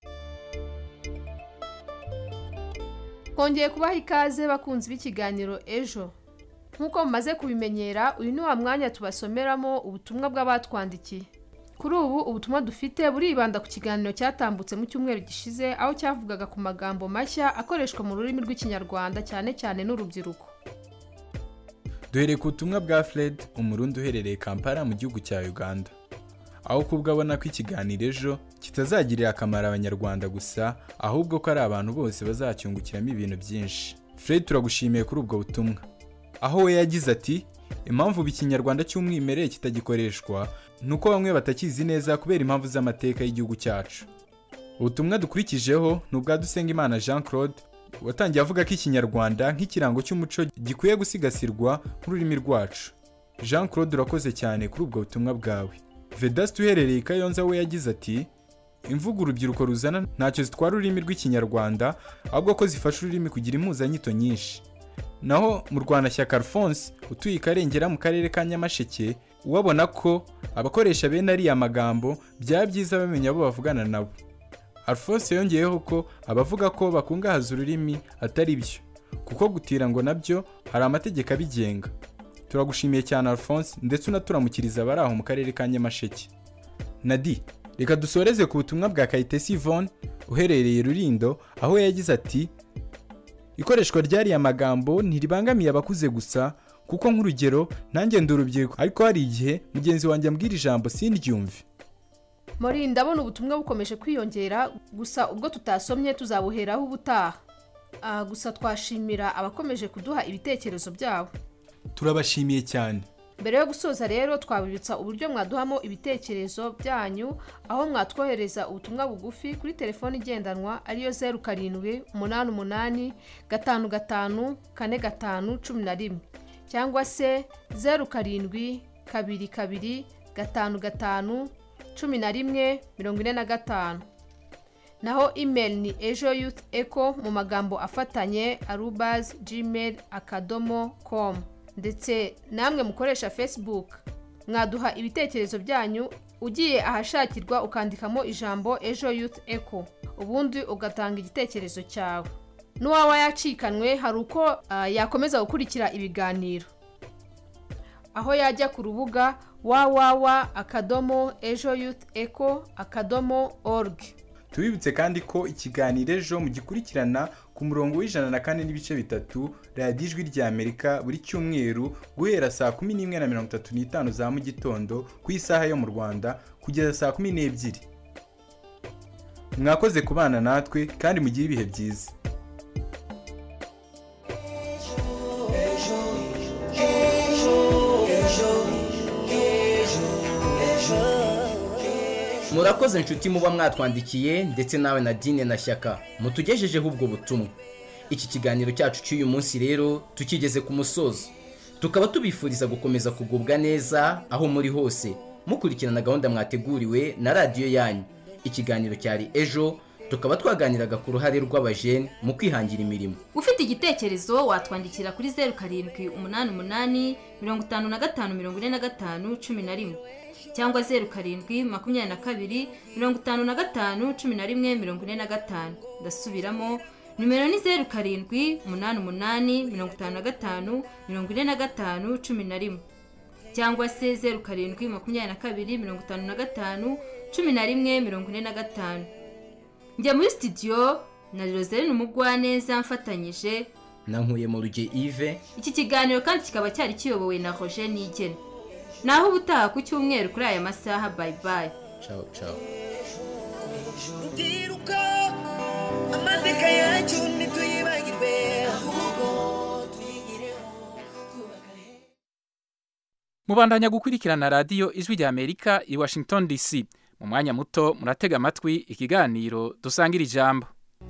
Kongeye kubaha ikaze bakunzi b'ikiganiro ejo. Nkuko mumaze kubimenyera, uyu ni wa mwanya tubasomeramo ubutumwa bw'abatwandikiye. Kuri ubu ubutumwa dufite buribanda ku kiganiro cyatambutse mu cyumweru gishize, aho cyavugaga ku magambo mashya akoreshwa mu rurimi rw'ikinyarwanda cyane cyane n'urubyiruko. Duhereye ku butumwa bwa Fred, umurundi uherereye Kampala mu gihugu cya Uganda. aho kubwo abona ko ikiganiro ejo kitazagirira akamaro abanyarwanda gusa ahubwo ko ari abantu bose bazacyungukiramo ibintu byinshi. Fred turagushimiye kuri ubwo butumwa. Aho we yagize ati impamvu ikinyarwanda cy'umwimerere kitagikoreshwa nuko bamwe batakizi neza kubera impamvu z'amateka y'igihugu cyacu. Ubutumwa dukurikijeho ni ubwa Dusengimana Jean Claude watangiye avuga ko ikinyarwanda nk'ikirango cy'umuco gikwiye gusigasirwa nk'ururimi rwacu. Jean Claude urakoze cyane kuri ubwo butumwa bwawe. Vedaste uherereye i Kayonza we yagize ati imvugo urubyiruko ruzana ntacyo zitwara ururimi rw'ikinyarwanda ahubwo ko zifasha ururimi kugira impuzanyito nyinshi. Naho mu Rwanashyaka Alphonse utuye i Karengera mu karere ka Nyamasheke ubabona ko abakoresha bene ariya magambo byaba byiza bamenya abo bavugana nabo. Alphonse yongeyeho ko abavuga ko bakungahaza ururimi atari byo kuko gutira ngo nabyo hari amategeko abigenga. Turagushimiye cyane Alphonse ndetse unaturamukiriza abari aho mu karere ka Nyamasheke. Nadi, reka dusoreze ku butumwa bwa Kayitesi Yvonne uherereye Rulindo aho yagize ati ikoreshwa ry'ariya magambo ntiribangamiye abakuze gusa kuko nk'urugero nanjye ndi urubyiruko ariko hari igihe mugenzi wanjye ambwira ijambo sindyumve. Muri ndabona ubutumwa bukomeje kwiyongera gusa ubwo tutasomye tuzabuheraho ubutaha. Gusa twashimira abakomeje kuduha ibitekerezo byabo. Turabashimiye cyane. Mbere yo gusoza rero twabibutsa uburyo mwaduhamo ibitekerezo byanyu aho mwatwohereza ubutumwa bugufi kuri telefone igendanwa ariyo 0788554511 cyangwa se 0722551145. Naho email ni ejoyouth.echo mu magambo afatanye @gmail.com. ndetse namwe mukoresha Facebook mwaduha ibitekerezo byanyu ugiye ahashakirwa ukandikamo ijambo Ejo Youth Echo ubundi ugatanga igitekerezo cyawe. N'uwaba yacikanwe hari uko yakomeza gukurikira ibiganiro aho yajya ku rubuga www.ejoyouthecho.org. Tubibutse kandi ko ikiganiro ejo mugikurikirana ku murongo w'104.3 Radio Ijwi ry'Amerika buri cyumweru guhera saa 11:35 za mu gitondo ku isaha yo mu Rwanda kugeza saa 12. Mwakoze kubana natwe kandi mugire ibihe byiza. Murakoze inshuti muba mwatwandikiye ndetse nawe Nadine na Shyaka mutugejejeho ubwo butumwa. Iki kiganiro cyacu cy'uyu munsi rero tukigeze ku musozo. Tukaba tubifuriza gukomeza kugubwa neza aho muri hose mukurikirana gahunda mwateguriwe na radio yanyu. Ikiganiro cyari ejo tukaba twaganiraga ku ruhare rw'abajene mu kwihangira imirimo. Ufite igitekerezo watwandikira kuri 0788554511 cyangwa 0722551145. Ndasubiramo numero ni 0788554511 cyangwa se 0722551145. Njya muri studio na Roselle Umugwaneza mfatanyije nankuye mu ruge Yves. Iki kiganiro kandi kikaba cyari kiyobowe na Roger Nigena. Naho ubutaha ku cyumweru kuri aya masaha. Bye bye. Ciao ciao. Amateka yacu ntituyibagirwe. Mubandanya gukurikirana radio Ijwi ry'Amerika i Washington DC. Mu mwanya muto muratega amatwi ikiganiro dusangira ijambo.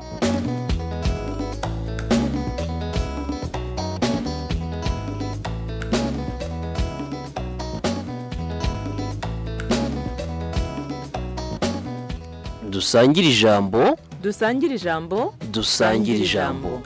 Dusangira ijambo. Dusangira ijambo. Dusangira ijambo.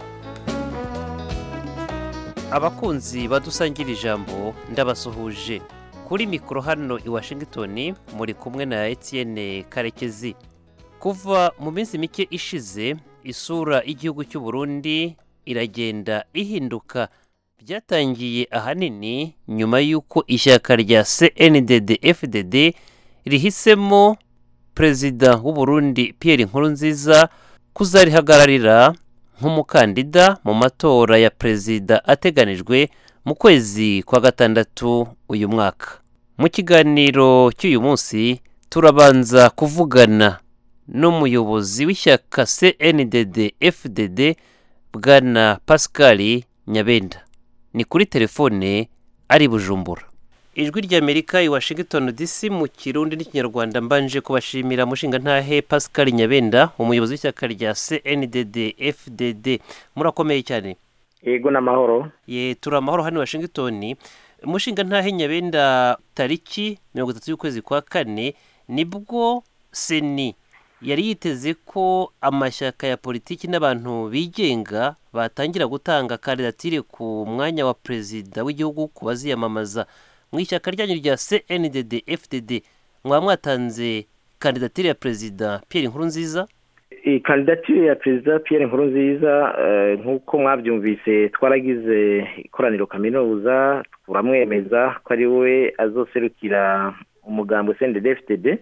Abakunzi badusangira ijambo ndabasuhuje. Kuri mikoro hano i Washington muri kumwe na Etienne Karekezi. Kuva mu minsi mike ishize isura y'igihugu cy'u Burundi iragenda ihinduka. Byatangiye ahanini nyuma y'uko ishyaka rya CNDD-FDD rihisemo Perezida w'u Burundi Pierre Nkurunziza kuzarihagararira nk'umukandida mu matora ya perezida ateganijwe mu kwezi kwa gatandatu uyu mwaka. Mu kiganiro cy'uyu munsi turabanza kuvugana n'umuyobozi w'ishyaka CNDD FDD bwana Pascal Nyabenda ni kuri telefone ari Bujumbura. Ijwi ry'Amerika i Washington DC mu Kirundi n'Ikinyarwanda mbanje kubashimira mushinga ntahe Pascal Nyabenda umuyobozi w'ishyaka rya CNDD FDD murakomeye cyane. Yego n'amahoro. Ye turamahoro hano Washington. Mushinga ntahe Nyabenda tariki 30 y'ukwezi kwa kane nibwo seni yari yiteze ko amashyaka ya politiki n'abantu bigenga batangira gutanga kandidatire ku mwanya wa perezida w'igihugu ku baziyamamaza mu ishyaka ryanyu rya CNDD FDD mwatanze kandidatire ya perezida Pierre Nkurunziza. Kandidatire ya perezida Pierre Nkurunziza nk'uko mwabyumvise twaragize ikoraniro kaminuza turamwemeza ko ari we azoserukira umugambo CNDD FDD,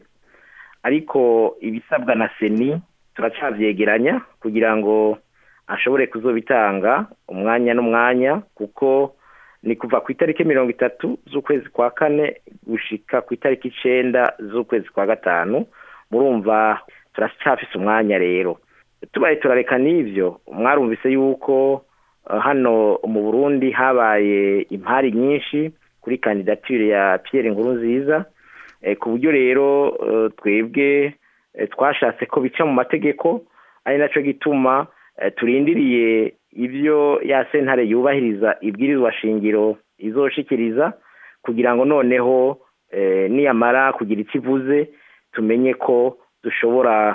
ariko ibisabwa na seni turacavyegeranya kugira ngo ashobore kuzobitanga umwanya n'umwanya, kuko ni kuva ku itariki 30 z'ukwezi kwa kane gushika ku itariki 9 z'ukwezi kwa gatanu. Murumva turacafise umwanya rero. Tubaye turareka n'ivyo, mwarumvise yuko hano mu Burundi habaye impari nyinshi kuri kandidatire ya Pierre Nkurunziza, ku buryo rero twebwe twashatse ko bica mu mategeko, ari naco gituma turindiriye ivyo ya sentare yubahiriza ibwirizwa shingiro izoshikiriza, kugira ngo noneho niyamara kugira ikivuze tumenye ko dushobora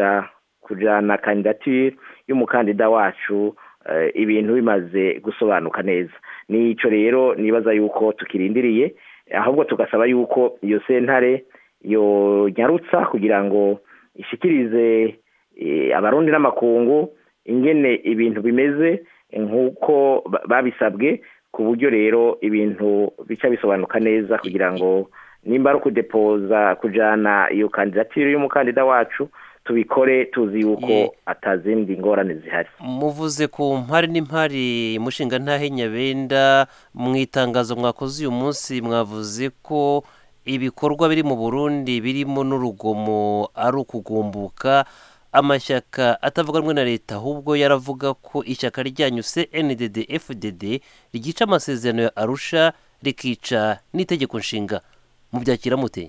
kujana kandidatire y'umukandida wacu ibintu bimaze gusobanuka neza. Nico rero nibaza yuko tukirindiriye, ahubwo tugasaba yuko iyo sentare yo nyarutsa kugira ngo ishikirize abarundi n'amakungu ingene ibintu bimeze nk'uko babisabwe, ku buryo rero ibintu bica bisobanuka neza, kugira ngo nimba ari kudepoza kujana iyo kandidatire y'umukandida wacu tubikore tuzi yuko atazindi ngorane zihari. Muvuze ku mpari n'impari mushinga ntahe Nyabenda, mu itangazo mwakoze uyu munsi mwavuze ko ibikorwa biri mu Burundi birimo n'urugomo ari ukugumbuka amashyaka atavuga rumwe na leta, ahubwo yaravuga ko ishyaka ryanyu CNDD FDD ryica amasezerano ya Arusha rikica n'itegeko nshinga. Mubyakira mute?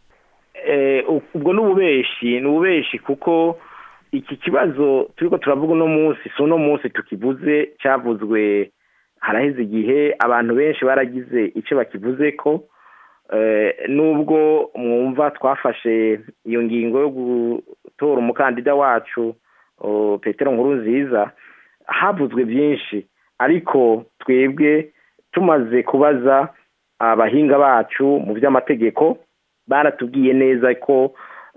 Ubwo n'ububeshi kuko iki kibazo turiko turavuga uno munsi so no munsi tukivuze, cyavuzwe haraheze igihe, abantu benshi baragize icyo bakivuze ko nubwo mwumva twafashe iyo ngingo yo gutora umukandida wacu Petero Nkurunziza, havuzwe byinshi, ariko twebwe tumaze kubaza abahinga bacu mu by'amategeko baratubwiye neza ko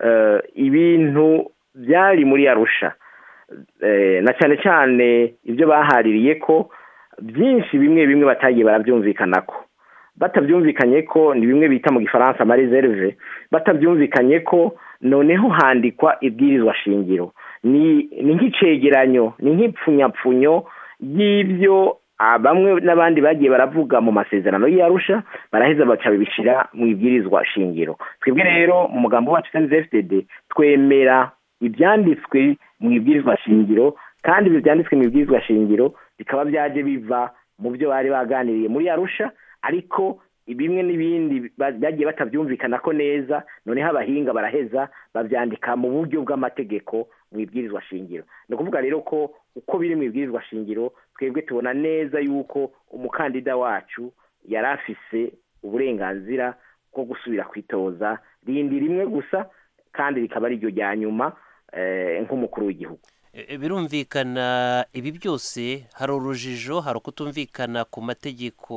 ibintu byari muri Arusha na cyane cyane ibyo bahaririye ko byinshi bimwe batagiye barabyumvikanako. Batabyumvikanye ko ni bimwe bita mu gifaransa ama reserve, batabyumvikanye ko noneho handikwa ibwirizwa shingiro, ni nk'icegeranyo, ni nk'ipfunyapfunyo y'ibyo bamwe n'abandi bagiye baravuga mu masezerano y'Arusha, baraheza baca bibishira mu ibwirizwa shingiro. Twebwe rero mu mugambo wacu CNDD-FDD twemera ibyanditswe mu ibwirizwa shingiro, kandi ibyanditswe mu ibwirizwa shingiro bikaba byaje biva mu byo bari baganiriye muri Arusha, ariko bimwe n'ibindi bagiye batabyumvikana ko neza, noneho abahinga baraheza babyandika mu buryo bw'amategeko mu ibwirizwa shingiro. Ni ukuvuga rero ko uko biri mu ibwirizwa shingiro twebwe tubona neza yuko umukandida wacu yari afise uburenganzira bwo gusubira kwitoza rindi rimwe gusa, kandi rikaba ari ryo rya nyuma nk'umukuru w'igihugu. Birumvikana ibi byose hari urujijo, hari ukutumvikana ku mategeko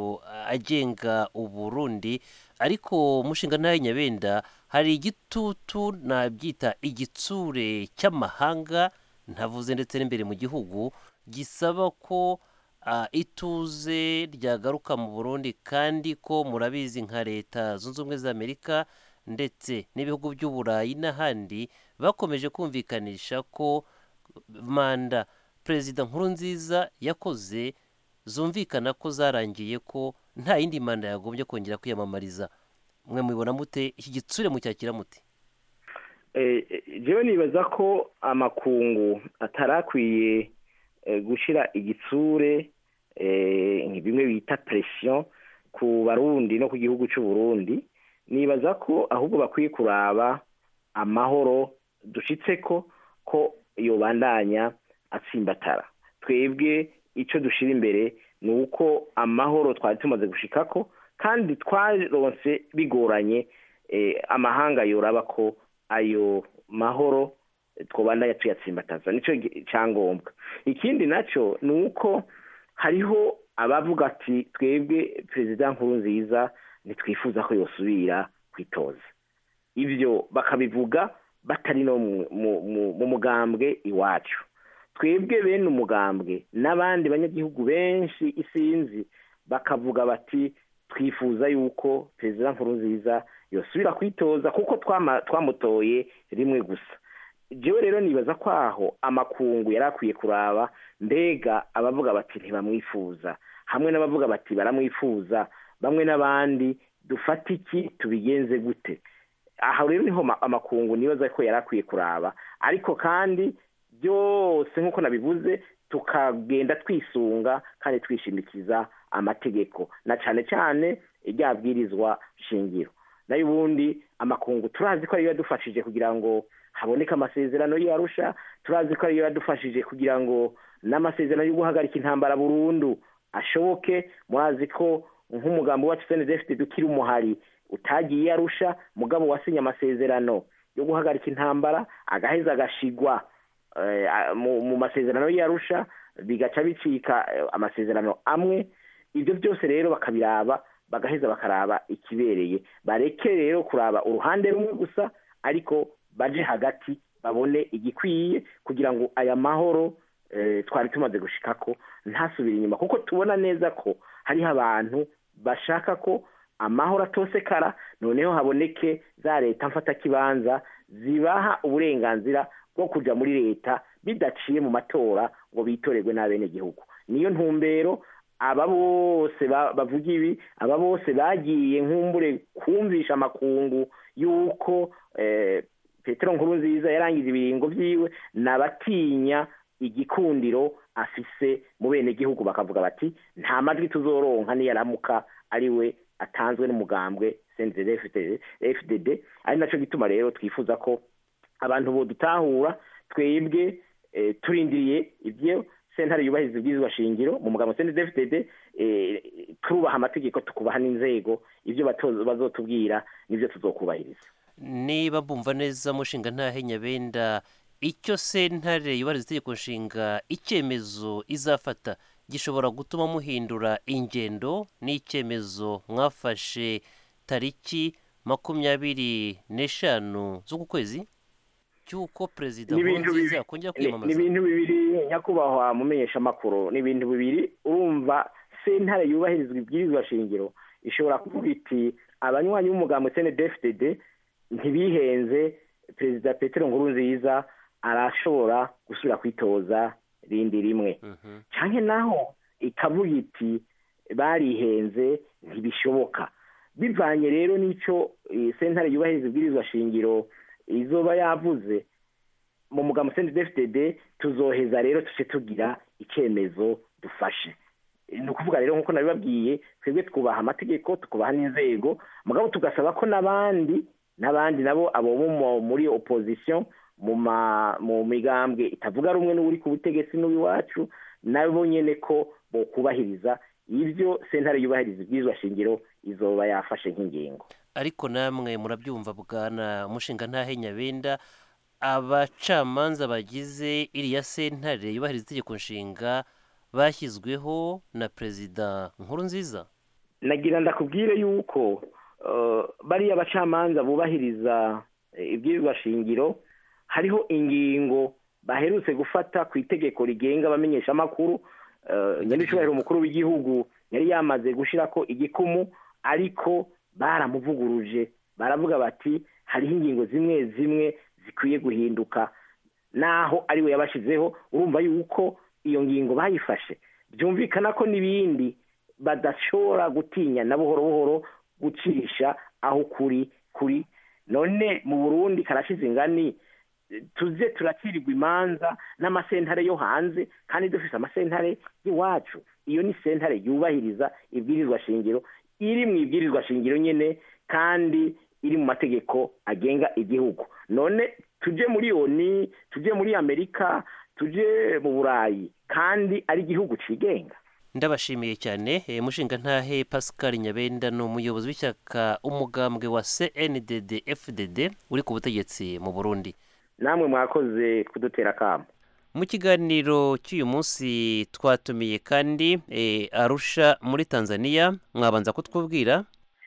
agenga Uburundi, ariko mushinga ntahe Nyabenda hari igitutu nabyita igitsure cy'amahanga, ntavuze ndetse n'imbere mu gihugu, gisaba ko ituze ryagaruka mu Burundi, kandi ko murabizi nka Leta Zunze Ubumwe za Amerika ndetse n'ibihugu by'Uburayi n'ahandi bakomeje kumvikanisha ko manda Perezida Nkurunziza yakoze zumvikana ko zarangiye, ko nta yindi manda yagombye kongera kwiyamamariza. mwe mubibona mute iki gitsure mucyakira mute? jewe nibaza ko amakungu atarakwiye gushyira igitsure bimwe bita presiyo ku barundi no ku gihugu cy'u Burundi. Nibaza ko ahubwo bakwiye kuraba amahoro dushitse ko yobandanya atsimbatara. Twebwe icyo dushira imbere ni uko amahoro twari tumaze gushikako kandi twaronse bigoranye, amahanga yoraba ko ayo mahoro twobandanya tuyatsimbataza, nicyo cyangombwa. Ikindi nacyo ni uko hariho abavuga ati twebwe perezida Nkurunziza ntitwifuza ko yosubira kwitoza. Ibyo bakabivuga batari no mu mugambwe iwacu. Twebwe bene umugambwe n'abandi banyagihugu benshi isinzi bakavuga bati twifuza yuko perezida Nkurunziza yosubira kwitoza kuko twamutoye rimwe gusa. Jewe rero nibaza ko aho amakungu yarakwiye kuraba mbega abavuga bati ntibamwifuza hamwe n'abavuga bati baramwifuza, bamwe n'abandi dufata iki tubigenze gute. Aho rero niho amakungu nibaza ko yarakwiye kuraba, ariko kandi byose nk'uko nabivuze tukagenda twisunga kandi twishimikiza amategeko na cyane cyane iryabwirizwa shingiro. Nayo ubundi amakungu turazi ko ariyo yadufashije kugira ngo haboneka amasezerano y'Arusha, turazi ko ariyo yadufashije kugira ngo n'amasezerano yo guhagarika intambara burundu ashoboke. Murazi ko nk'umugambi wacu CNDD-FDD dukiri umuhari utagiye Arusha, mugabo wasinye amasezerano yo guhagarika intambara agaheza agashigwa mu masezerano y'Arusha, bigaca bicika amasezerano amwe. Ibyo byose rero bakabiraba bagaheza bakaraba ikibereye, bareke rero kuraba uruhande rumwe gusa, ariko baje hagati babone igikwiye kugira ngo aya mahoro twari tumaze gushikako ntasubira inyuma, kuko tubona neza ko hariho abantu bashaka ko amahoro atosekara, noneho haboneke za leta mfata kibanza zibaha uburenganzira bwo kuja muri leta bidaciye mu matora ngo bitorerwe n'abene gihugu. Niyo ntumbero aba bose bavuga ibi, aba bose bagiye nkumbure kumvisha amakungu yuko Petero Nkurunziza yarangije ibiringo vyiwe, nabatinya igikundiro afise mu bene gihugu, bakavuga bati nta majwi tuzoronka niyaramuka ariwe atanzwe n'umugambwe CNDD-FDD. Ari naco gituma rero twifuza ko abantu bo dutahura twebwe turindiriye ibyo sentare yubahiriza ibwirizwa shingiro mu mugambwe CNDD-FDD, turubaha amategeko tukubaha n'inzego, ibyo bazotubwira nivyo tuzokubahiriza. Niba bumva neza mushinga ntahe Nyabenda, icyo sentare yubahiriza itegeko nshinga icyemezo izafata gishobora gutuma muhindura ingendo n'icyemezo mwafashe tariki 25 z'uku kwezi cy'uko perezida Nkurunziza yakongera kwiyamamaza. Ni ibintu bibiri nyakubahwa mumenyesha makuru, ni ibintu bibiri. Urumva sentare yubahirizwa ibwirizwa shingiro ishobora kuvuga iti abanywanyi b'umugambwe CNDD-FDD ntibihenze, perezida Petero Nkurunziza arashobora gusubira kwitoza rindi rimwe. Canke naho ikavuga iti barihenze ntibishoboka. Bivanye rero nico sentare yubahiriza ibwirizwa shingiro izoba yavuze mu mugambwe CNDD-FDD, tuzoheza rero tuce tugira icyemezo dufashe. Ni ukuvuga rero nk'uko nabibabwiye, twebwe twubaha amategeko tukubaha n'inzego, mugabo tugasaba ko n'abandi nabo abo muri opposition mu migambwe itavuga rumwe n'uri ku butegetsi n'uwiwacu, nabo nyene ko bo kubahiriza ibyo sentare yubahiriza ibwirizwa shingiro izoba yafashe nk'ingingo. Ariko namwe murabyumva bwana mushinga ntahe Nyabenda, abacamanza bagize iriya sentare yubahiriza itegeko nshinga bashyizweho na perezida Nkurunziza. Nagira ndakubwire yuko bariya abacamanza bubahiriza ibwirizwa shingiro hariho ingingo baherutse gufata ku itegeko rigenga abamenyesha makuru. Nyandicubahiro umukuru w'igihugu yari yamaze gushirako igikumu, ariko baramuvuguruje, baravuga bati hariho ingingo zimwe zimwe zikwiye guhinduka, naho ariwe yabashizeho. Urumva yuko iyo ngingo bayifashe, byumvikana ko n'ibindi badashobora gutinya na buhoro buhoro gucisha aho kuri none mu Burundi karashize ingani tuze turacirirwa imanza n'amasentare yo hanze kandi dufise amasentare y'iwacu. Iyo ni sentare yubahiriza ibwirizwa shingiro, iri mu ibwirizwa shingiro nyene kandi iri mu mategeko agenga igihugu. None tuje muri ONU, tuje muri Amerika, tuje mu Burayi kandi ari igihugu cigenga. ndabashimiye cyane mushinga ntahe Pascal Nyabenda ni umuyobozi w'ishyaka umugambwe wa CNDD FDD uri ku butegetsi mu Burundi. Namwe mwakoze kudutera kamo. Mu kiganiro cy'uyu munsi twatumiye kandi Arusha muri Tanzania, mwabanza kutwubwira?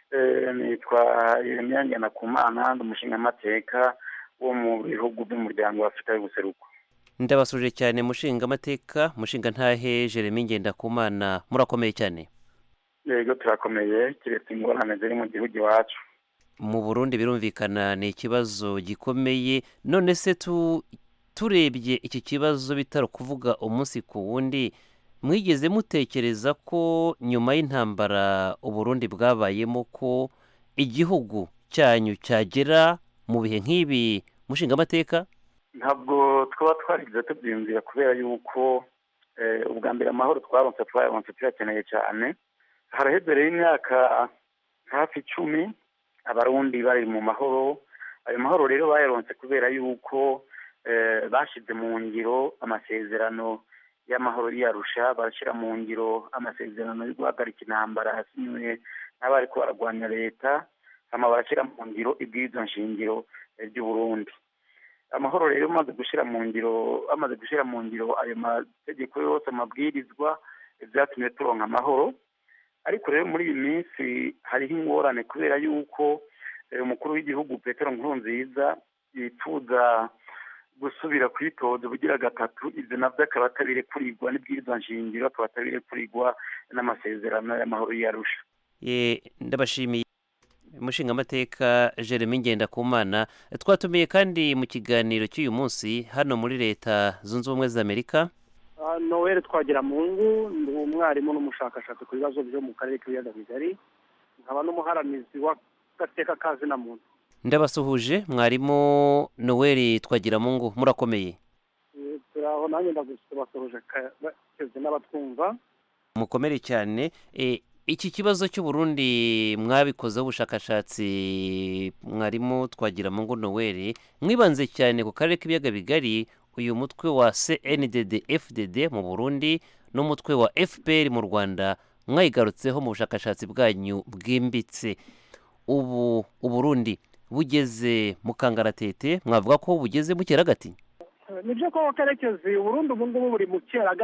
Nitwa Yeremia Ngenakumana, ndi umushingamateka wo mu bihugu by'umuryango wa Afurika y'Ubuseruko. Ndabasuje cyane mushingamateka, mushinga ntahe Jeremie Ngendakumana, murakomeye cyane. Yego turakomeye, kiretse ingorane ziri mu gihugu iwacu. Mu Burundi birumvikana ni ikibazo gikomeye, none se turebye iki kibazo bitari kuvuga umunsi ku wundi, mwigeze mutekereza ko nyuma y'intambara Uburundi bwabayemo ko igihugu cyanyu cyagera mu bihe nk'ibi mushingamateka? Ntabwo twaba twarigize tubyiyumvira kubera yuko ubwa mbere amahoro twaronse tuyakeneye cyane. Haraheze rero imyaka hafi 10 abarundi bari mu mahoro. Ayo mahoro rero bayaronse kubera yuko bashize mu ngiro amasezerano y'amahoro y'Arusha, barashyira mu ngiro amasezerano yo guhagarika intambara yasinywe n'abari ko baragwanya leta, hama barashyira mu ngiro ibwirizwa nshingiro ry'u Burundi. Amahoro rero amaze gushira mu ngiro ayo mategeko yose amabwirizwa byatumye turonka amahoro. Ariko rero muri iyi minsi hariho ingorane kubera yuko umukuru w'igihugu Petero Nkurunziza yifuza gusubira kwitoza ubugira gatatu, ivyo navyo akaba atabirekurigwa n'ibwirizwa nshingiro, akaba atabirekurigwa n'amasezerano y'amahoro y'Arusha. Ndabashimiye mushingamateka Jeremie Ngendakumana. Twatumiye kandi mu kiganiro cy'uyu munsi hano muri Leta Zunze Ubumwe za Amerika Noel Twagiramungu, ndi umwarimu n'umushakashatsi ku bibazo byo mu karere k'ibiyaga bigari, nkaba n'umuharamizi w'agateka kazina muntu. Ndabasuhuje mwarimu Noel Twagiramungu, murakomeye? Turaho nanjye ndagusubasuhuje keze n'abatwumva. Mukomere cyane. Iki kibazo cy'u Burundi mwabikozeho ubushakashatsi mwarimu Twagiramungu Noel, mwibanze cyane ku karere k'ibiyaga bigari, uyu mutwe wa CNDD FDD mu Burundi n'umutwe wa FPR mu Rwanda mwayigarutseho mu bushakashatsi bwanyu bwimbitse. Ubu Uburundi bugeze mu kangaratete, mwavuga ko bugeze mu cyeragati? Nibyo ko karekezi Burundi ubu ngubu buri mu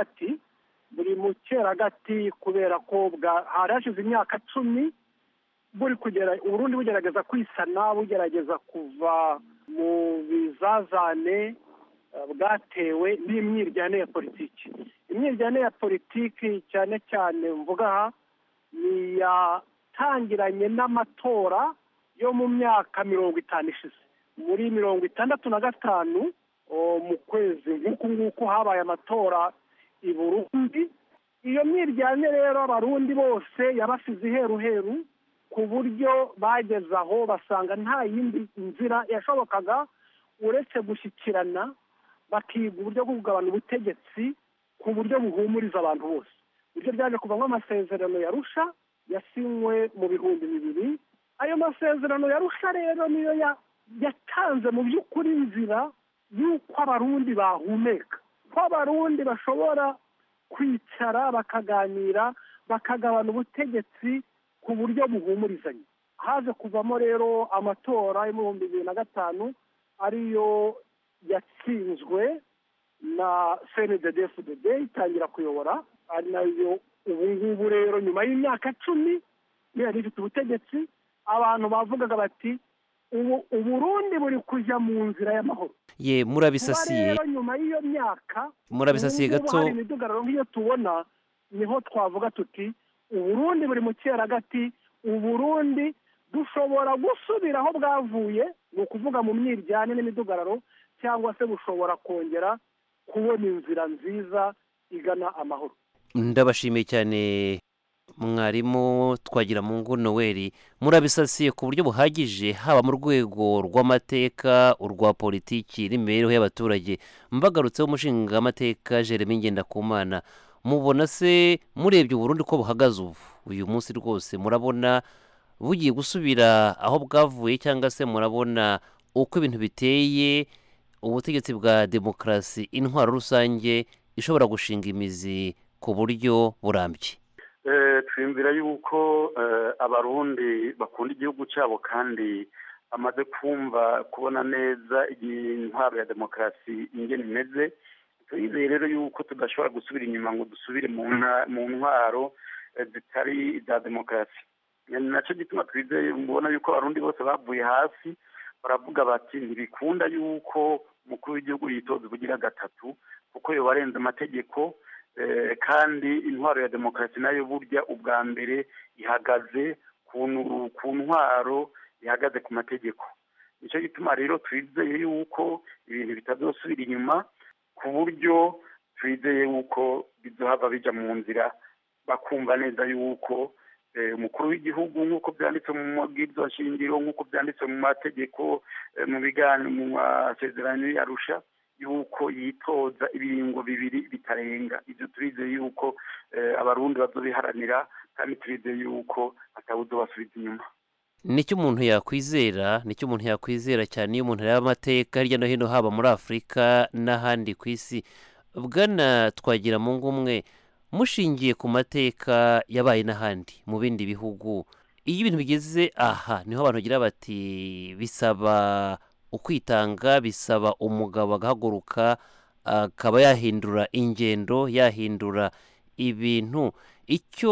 cyeragati kubera ko harashize imyaka 10 buri kugera Uburundi bugerageza kwisana, bugerageza kuva mu bizazane bwatewe n'imyiryane ya politiki. Imyiryane ya politiki cyane cyane mvuga aha ni yatangiranye n'amatora yo mu myaka 50 ishize. Muri 65 mu kwezi nk'uko habaye amatora i Burundi. Iyo myiryane rero abarundi bose yabasize iheruheru ku buryo bageze aho basanga nta yindi nzira yashobokaga uretse gushyikirana, bakiga uburyo bwo kugabana ubutegetsi ku buryo buhumuriza abantu bose. Ibyo byaje kuvamo amasezerano y'Arusha yasinywe mu 2000. Ayo masezerano y'Arusha rero niyo yatanze mu by'ukuri inzira y'uko abarundi bahumeka, ko abarundi bashobora kwicara bakaganira bakagabana ubutegetsi ku buryo buhumurizanye. Haje kuvamo rero amatora yo mu 2005 ariyo yatsinzwe na CNDD FDD itangira kuyobora, ari nayo ubu ngubu rero nyuma y'imyaka 10 yari ifite ubutegetsi. Abantu bavugaga bati Uburundi buri kujya mu nzira y'amahoro. Murabisasiye nyuma y'iyo myaka, murabisasiye gato. Hari imidugararo nk'iyo tubona, niho twavuga tuti Uburundi buri mu cyeragati. Uburundi dushobora gusubira aho bwavuye, ni ukuvuga mu myiryane n'imidugararo, cyangwa se bushobora kongera kubona inzira nziza igana amahoro. Ndabashimiye cyane mwarimu Twagiramungu Noel murabisasiye ku buryo buhagije haba mu rwego rw'amateka urwa politiki n'imibereho y'abaturage. Mbagarutseho umushinga amateka Jeremy Ngendakumana, mubona se murebye Burundi ko buhagaze uyu munsi rwose murabona bugiye gusubira aho bwavuye cyangwa se murabona uko ibintu biteye ubutegetsi bwa demokarasi intwaro rusange ishobora gushinga imizi ku buryo burambye? twiyumvira yuko abarundi bakunda igihugu cyabo kandi amaze kumva kubona neza intwaro ya demokarasi ingene imeze. Twizeye rero yuko tudashobora gusubira inyuma ngo dusubire mu ntwaro zitari iza demokarasi. Nacyo gituma twizeye mubona yuko abarundi bose bavuye hasi baravuga bati ntibikunda yuko umukuru w'igihugu yitoza ubugira gatatu kuko yoba arenze amategeko, kandi intwaro ya demokarasi nayo burya ubwa mbere ihagaze ku ntwaro ihagaze ku mategeko. Nicyo gituma rero twizeye yuko ibintu bitazosubira inyuma, ku buryo twizeye yuko bizohava bija mu nzira bakumva neza yuko umukuru w'igihugu nk'uko byanditse mu mabwiriza shingiro, nk'uko byanditse mu mategeko, mu biganiro, mu masezerano y'Arusha, yuko yitoza ibiringo bibiri bitarenga. Ibyo turizeye yuko abarundi bazobiharanira kandi turizeye yuko atawuzobasubiza inyuma. Nicyo umuntu yakwizera cyane iyo umuntu areba amateka hirya no hino haba muri Afurika n'ahandi ku isi. Bwana Twagiramungu mwe mushingiye ku mateka yabaye n'ahandi mu bindi bihugu, iyo ibintu bigeze aha niho abantu bagira bati bisaba ukwitanga, bisaba umugabo agahaguruka akaba yahindura ingendo, yahindura ibintu. Icyo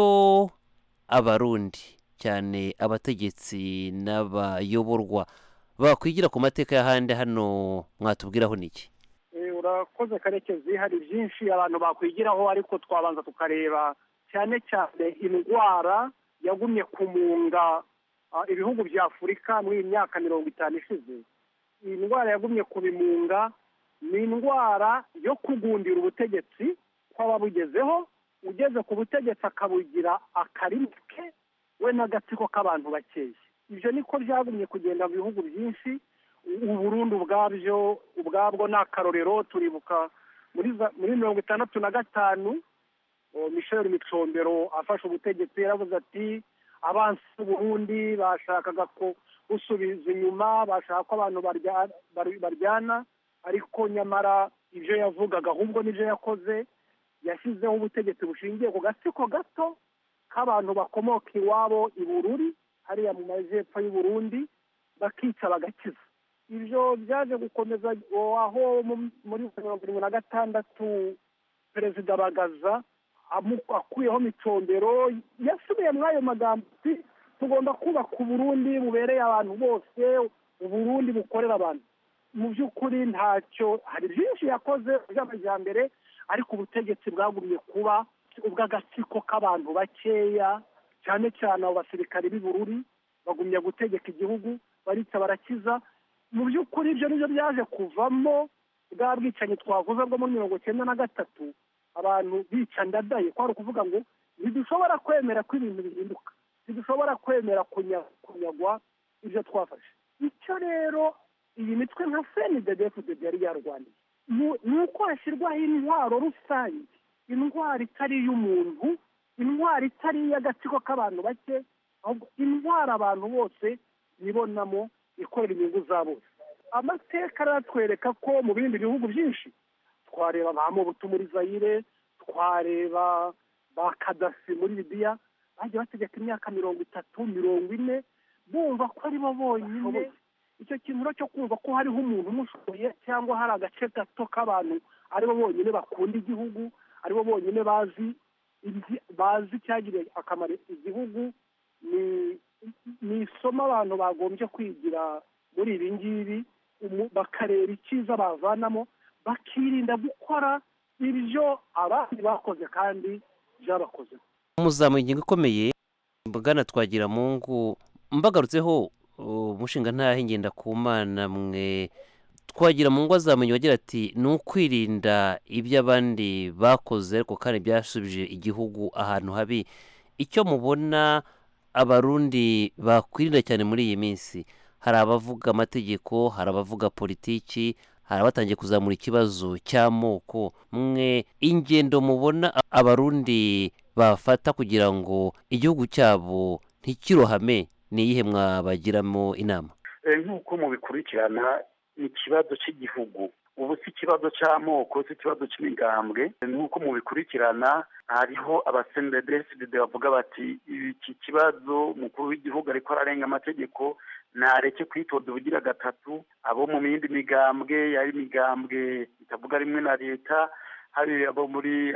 abarundi cyane abategetsi n'abayoborwa bakwigira ku mateka y'ahandi hano mwatubwiraho niki? Urakoze Karekezi, hari byinshi abantu bakwigiraho, ariko twabanza tukareba cyane cyane indwara yagumye kumunga ibihugu bya Afurika muri iyi myaka 50 ishize. Iyi ndwara yagumye kubimunga ni indwara yo kugundira ubutegetsi kw'ababugezeho, ugeze ku butegetsi akabugira akarimike we n'agatsiko k'abantu bakeya. Ibyo niko byagumye kugenda mu bihugu byinshi. Uburundi ubwabwo ni akarorero. Turibuka muri 1965 Michel Micombero afashe ubutegetsi yaravuze ati abansi b'Uburundi bashakaga ko busubiza inyuma, bashaka ko abantu baryana, ariko nyamara ibyo yavugaga ahubwo n'ibyo yakoze. Yashyizeho ubutegetsi bushingiye ku gatsiko gato k'abantu bakomoka iwabo i Bururi hariya mu majyepfo y'u Burundi, bakica bagakiza. Ibyo byaje gukomeza aho muri 1976 Perezida Bagaza akuyeho Micombero yasubiye muri ayo magambo ati tugomba kubaka Uburundi bubereye abantu bose, Uburundi bukorera abantu. Mu by'ukuri ntacyo, hari byinshi yakoze by'amajyambere, ariko ubutegetsi bwagumye kuba ubw'agatsiko k'abantu bakeya, cyane cyane abo basirikare b'i Bururi bagumye gutegeka igihugu, barica barakiza. Mu by'ukuri ibyo nibyo byaje kuvamo bwa bwicanyi twavuze bwo muri 1993 abantu bica ndadaye. Kwari ukuvuga ngo ntidushobora kwemera ko ibintu bihinduka, ntidushobora kwemera kunyagwa ibyo twafashe. Icyo rero iyi mitwe nka CNDD-FDD yari yarwaniye ni uko hashyirwaho intwaro rusange, intwaro itari iy'umuntu, intwaro itari iy'agatsiko k'abantu bake, ahubwo intwaro abantu bose bibonamo ikorera inyungu za bose. Amateka aratwereka ko mu bindi bihugu byinshi, twareba ba Mobutu muri Zaire, twareba ba Kadafi muri Libya, bagiye bategeka imyaka 30-40 bumva ko ari bo bonyine. Icyo kintu cyo kumva ko hariho umuntu umushoboye cyangwa hari agace gato k'abantu ari bo bonyine bakunda igihugu, ari bo bonyine bazi cyagiriye akamaro igihugu, ni isomo abantu bagombye kwigira muri ibi ngibi, bakareba icyiza bavanamo, bakirinda gukora ibyo abandi bakoze kandi byabakoze. Umuzamu ingingo ikomeye Bwana Twagiramungu, mbagarutseho umushinga ntahe Ngendakumana mwe Twagiramungu azamenye wagira ati ni ukwirinda ibyo abandi bakoze ariko kandi byasubije igihugu ahantu habi. icyo mubona abarundi bakwirinda cyane muri iyi minsi. Hari abavuga amategeko, hari abavuga politiki, hari abatangiye kuzamura ikibazo cy'amoko. Mwe ingendo mubona abarundi bafata kugira ngo igihugu cyabo ntikirohame ni iyihe mwabagiramo inama? Nk'uko mubikurikirana ni ikibazo cy'igihugu, ubu si ikibazo cy'amoko, si ikibazo cy'imigambwe. Nk'uko mubikurikirana hariho abasendedesidide bavuga bati iki kibazo umukuru w'igihugu ariko ararenga amategeko, nareke kwitoza ubugira gatatu. Abo mu yindi migambwe, yari imigambwe itavuga rimwe na leta, hari abo muri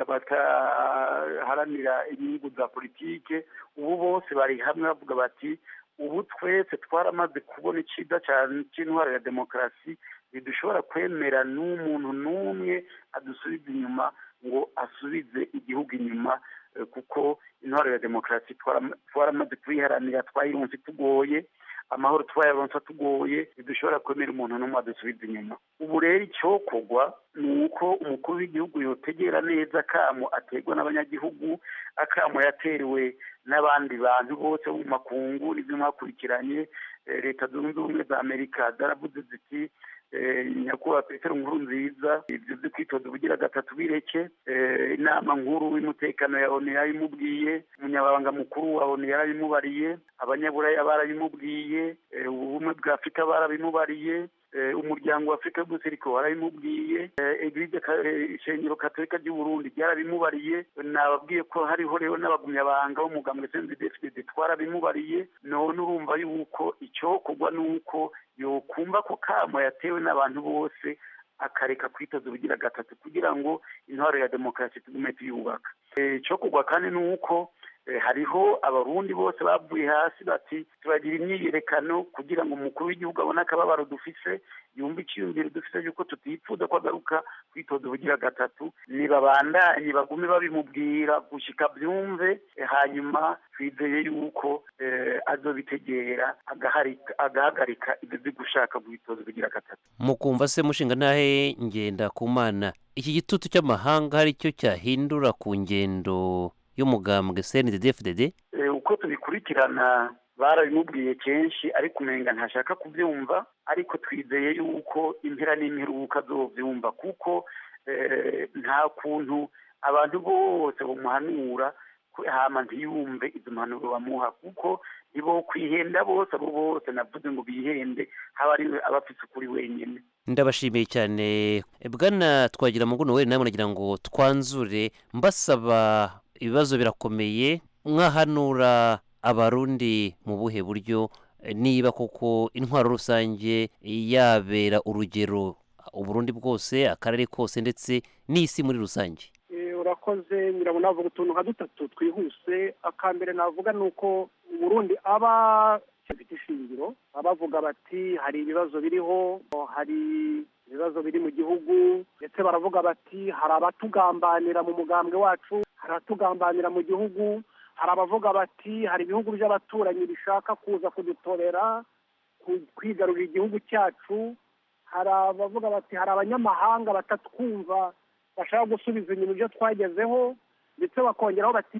abataharanira inyungu za politike, ubu bose bari hamwe bavuga bati ubu twese twaramaze kubona iciza cyane cy'intwaro ya demokarasi, ntidushobora kwemera n'umuntu n'umwe adusubiza inyuma ngo asubize igihugu inyuma, kuko intwaro ya demokarasi twaramaze kuyiharanira, twayironse tugoye, amahoro twayaronse tugoye, ntidushobora kwemera umuntu n'umwe adusubiza inyuma. Ubu rero icyokorwa ni uko umukuru w'igihugu yotegera neza akamo aterwa n'abanyagihugu, akamo yaterewe n'abandi bantu bose mu makungu. N'ibyo mwakurikiranye, leta zunze ubumwe za Amerika zaravuze ziti nyakubahwa Petero Nkurunziza ibyo byo kwitoza ubugira gatatu bireke. Inama nkuru y'umutekano ya ONU yarabimubwiye, umunyabanga mukuru wa ONU yarabimubariye, abanyaburaya barabimubwiye, ubumwe bwa Afurika barabimubariye, umuryango wa Afurika y'ubuseruko warabimubwiye, Eglise ishengero katolika ry'u Burundi ryarabimubariye. Nababwiye ko hariho rero n'abagumyabanga b'umugambwe CNDD-FDD twarabimubariye. None urumva yuko icyokorwa nuko yokumva ko kamo yatewe n'abantu bose akareka kwitoza ubugira gatatu kugira ngo intwaro ya demokarasi tugume tuyubaka. Icyokorwa kandi nuko hariho abarundi bose bavuye hasi bati turagira imyiyerekano kugira ngo umukuru w'igihugu abone akababaro dufise, yumva icyiyumviro dufise yuko tutifuza ko agaruka kwitoza ubugira gatatu. Nibabandanye bagume babimubwira gushika byumve, hanyuma twizeye yuko azobitegera agahagarika ibyo byo gushaka kwitoza ubugira gatatu. Mukumva se mushinga ntahe Ngendakumana, iki gitutu cy'amahanga hari cyo cyahindura ku ngendo y'umugambwe CNDD-FDD? Uko tubikurikirana barabimubwiye kenshi ariko umenga ntashaka kubyumva, ariko twizeye yuko impera n'imperuka azobyumva, kuko nta kuntu abantu bose bamuhanura hama ntiyumve izo mpanuro bamuha, kuko nibo kwihenda bose, abo bose navuze ngo bihende, haba ari abafise ukuri wenyine. Ndabashimiye cyane Bwana Twagiramungu Noel, namwe nagira ngo twanzure mbasaba, ibibazo birakomeye, mwahanura abarundi mu buhe buryo niba koko intwaro rusange yabera urugero Uburundi bwose, akarere kose ndetse n'isi muri rusange? Urakoze. Nyirabona navuga utuntu nka dutatu twihuse. Akambere navuga nuko Uburundi aba afite ishingiro, abavuga bati hari ibibazo biriho, hari ibibazo biri mu gihugu, ndetse baravuga bati hari abatugambanira mu mugambwe wacu, hari abatugambanira mu gihugu, hari abavuga bati hari ibihugu by'abaturanyi bishaka kuza kudutorera kwigarurira igihugu cyacu, hari abavuga bati hari abanyamahanga batatwumva bashaka gusubiza inyuma ibyo twagezeho, ndetse bakongeraho bati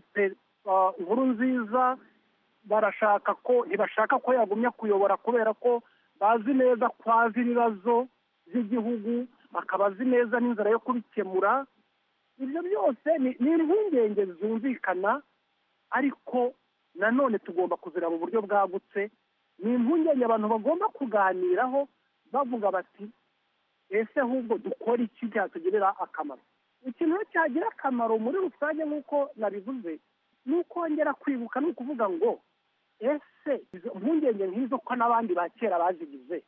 Nkurunziza barashaka ko ntibashaka ko yagumya kuyobora kubera ko bazi neza ko azi ibibazo by'igihugu, akaba azi neza n'inzira yo kubikemura. Ibyo byose ni impungenge zumvikana, ariko nanone tugomba kuzira mu buryo bwagutse. Ni impungenge abantu bagomba kuganiraho bavuga bati ese ahubwo dukora iki cyatugirira akamaro. Ikintu cyagira akamaro muri rusange nk'uko nabivuze ni ukongera kwibuka, ni ukuvuga ngo ese izo impungenge nk'izo ko n'abandi ba kera bazigize,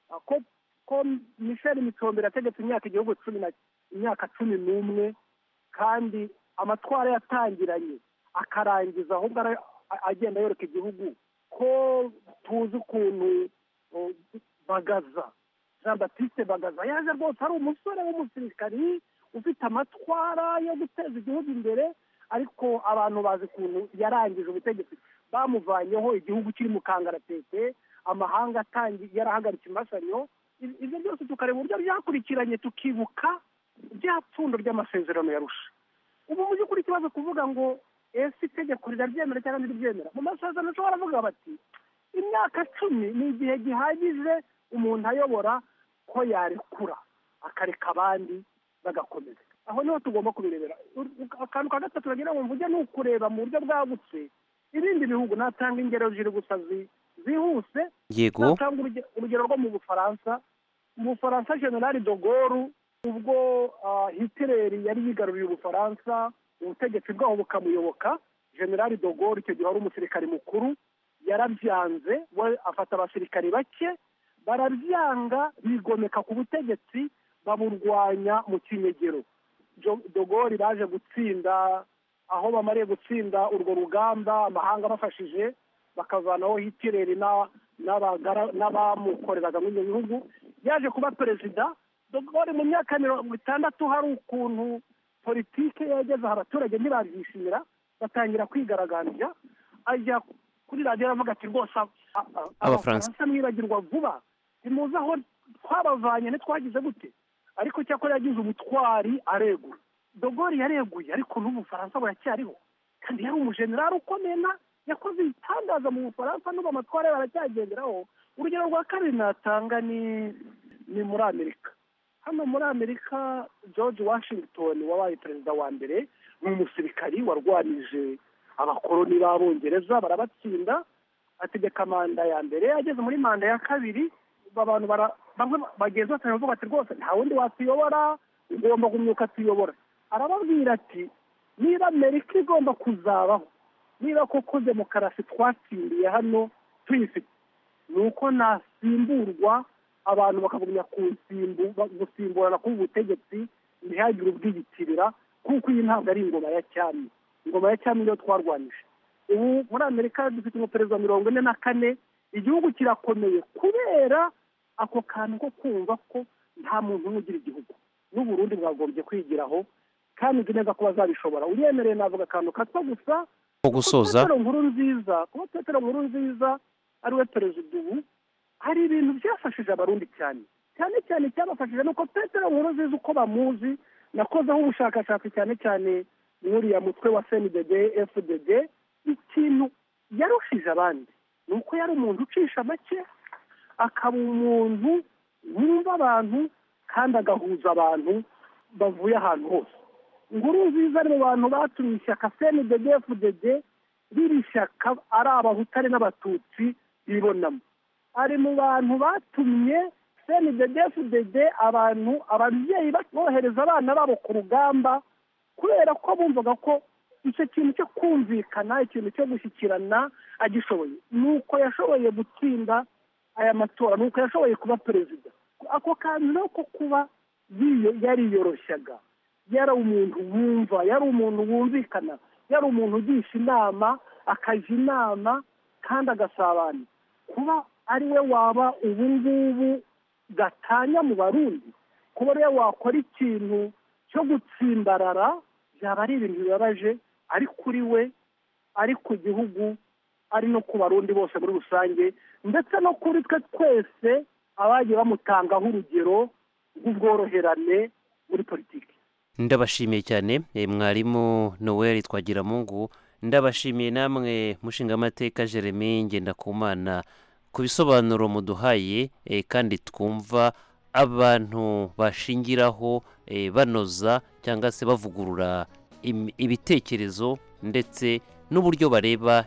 ko Michel Micombero yategetse igihugu imyaka 11 kandi amatwara yatangiranye akarangiza ahubwo agenda yoreka igihugu, ko tuzi ukuntu Bagaza, Jean Baptiste Bagaza yaje rwose ari umusore w'umusirikari ufite amatwara yo guteza igihugu imbere, ariko abantu bazi ukuntu yarangije ubutegetsi, bamuvanyeho igihugu kiri mu kangaratete, amahanga yarahagaritse imbasanyo. Ibyo byose tukareba uburyo byakurikiranye, tukibuka bya pfundo ry'amasezerano yarusha. Ubu mu by'ukuri ikibazo kuvuga ngo ese itegeko rirabyemera cyangwa ntiribyemera. Mu masezerano ushobora kuvuga bati imyaka 10 ni igihe gihagije umuntu ayobora ko yarekura akareka abandi bagakomeza. Aho niho tugomba kubirebera. Akantu ka gatatu bagira ngo mvuge ni ukureba mu buryo bwagutse ibindi bihugu. Natanga ingero ziri gusa zihuse. Yego. Natanga urugero rwo mu Bufaransa. Mu Bufaransa General de Gaulle ubwo Hitler yari yigaruriye Ubufaransa, ubutegetsi bwaho bukamuyoboka. General de Gaulle icyo gihe ari umusirikari mukuru, yarabyanze, we afata abasirikari bake, barabyanga bigomeka ku butegetsi, baburwanya mu kinyegero. De Gaulle baje gutsinda, aho bamariye gutsinda urwo rugamba amahanga bafashije, bakavanaho Hitler n'abamukoreraga mu bihugu. Yaje kuba perezida. De Gaulle mu myaka 60 hari ukuntu politike yageze abaturage ntibabyishimira, batangira kwigaragambya, ajya kuri radiyo aravuga ati rwose abafaransa mwibagirwa vuba, ntimuzi aho twabavanye ntitwagize gute. Ariko cyakora yagize ubutwari aregura. De Gaulle yareguye, ariko n'Ubufaransa buracyariho, kandi yari umujenerali ukomeye, yakoze ibitangaza mu Bufaransa, n'ubu amatwara baracyagenderaho. Urugero rwa kabiri natanga ni muri Amerika. Hano muri Amerika George Washington wabaye perezida wa mbere, ni umusirikari warwanije abakoloni b'Abongereza, barabatsinda, ategeka manda ya mbere. Ageze muri manda ya kabiri, abantu bamwe bageze batavuga ati rwose nta wundi watuyobora, ugomba kumyuka tuyobora. Arababwira ati niba Amerika igomba kuzabaho, niba koko demokarasi twatsindiye hano tuyifite, nuko nasimburwa abantu bakagumya gusimburana ku butegetsi, ntihagire ubwiyitirira, kuko iyi ntabwo ari ingoma ya cyami. Ingoma ya cyami niyo twarwanije. Ubu muri Amerika dufite umuperezida 44, igihugu kirakomeye kubera ako kantu ko kumva ko nta muntu ugira igihugu. N'Uburundi bwagombye kwigiraho, kandi nzi neza ko bazabishobora. Uyemereye navuga akantu kato gusa ko gusoza. Kuba Petero Nkurunziza ari we perezida ubu, hari ibintu byafashije abarundi cyane cyane cyabafashije nuko Petero Nkurunziza uko bamuzi, nakozeho ubushakashatsi cyane n'uriya mutwe wa CNDD FDD. Ikintu yarushije abandi nuko yari umuntu ucisha make, akaba umuntu wumva abantu kandi agahuza abantu bavuye ahantu hose. Nkurunziza ari mu bantu batumye ishyaka CNDD FDD riri shyaka ari Abahutu n'Abatutsi bibonamo. Ari mu bantu batumye CNDD FDD ababyeyi bohereza abana babo ku rugamba, kubera ko bumvaga ko icyo kintu cyo kumvikana, ikintu cyo gushyikirana agishoboye. Nuko yashoboye gutsinda aya matora, nuko yashoboye kuba perezida. Ako kantu nuko kuba yariyoroshyaga, yari umuntu wumva, yari umuntu wumvikana, yari umuntu ugisha inama, akajya inama kandi agasabana. Kuba ari we waba ubu ngubu gatanya mu Barundi, kuba rero wakora ikintu cyo gutsimbarara, byaba ari ibintu bibabaje, ari kuri we, ari ku gihugu, ari no ku Barundi bose muri rusange, ndetse no kuri twe twese abagiye bamutangaho urugero rw'ubworoherane muri politiki. Ndabashimiye cyane mwarimu Noel Twagiramungu, ndabashimiye namwe mushingamateka Jeremy Ngendakumana ku bisobanuro muduhaye, kandi twumva abantu bashingiraho banoza cyangwa se bavugurura ibitekerezo ndetse n'uburyo bareba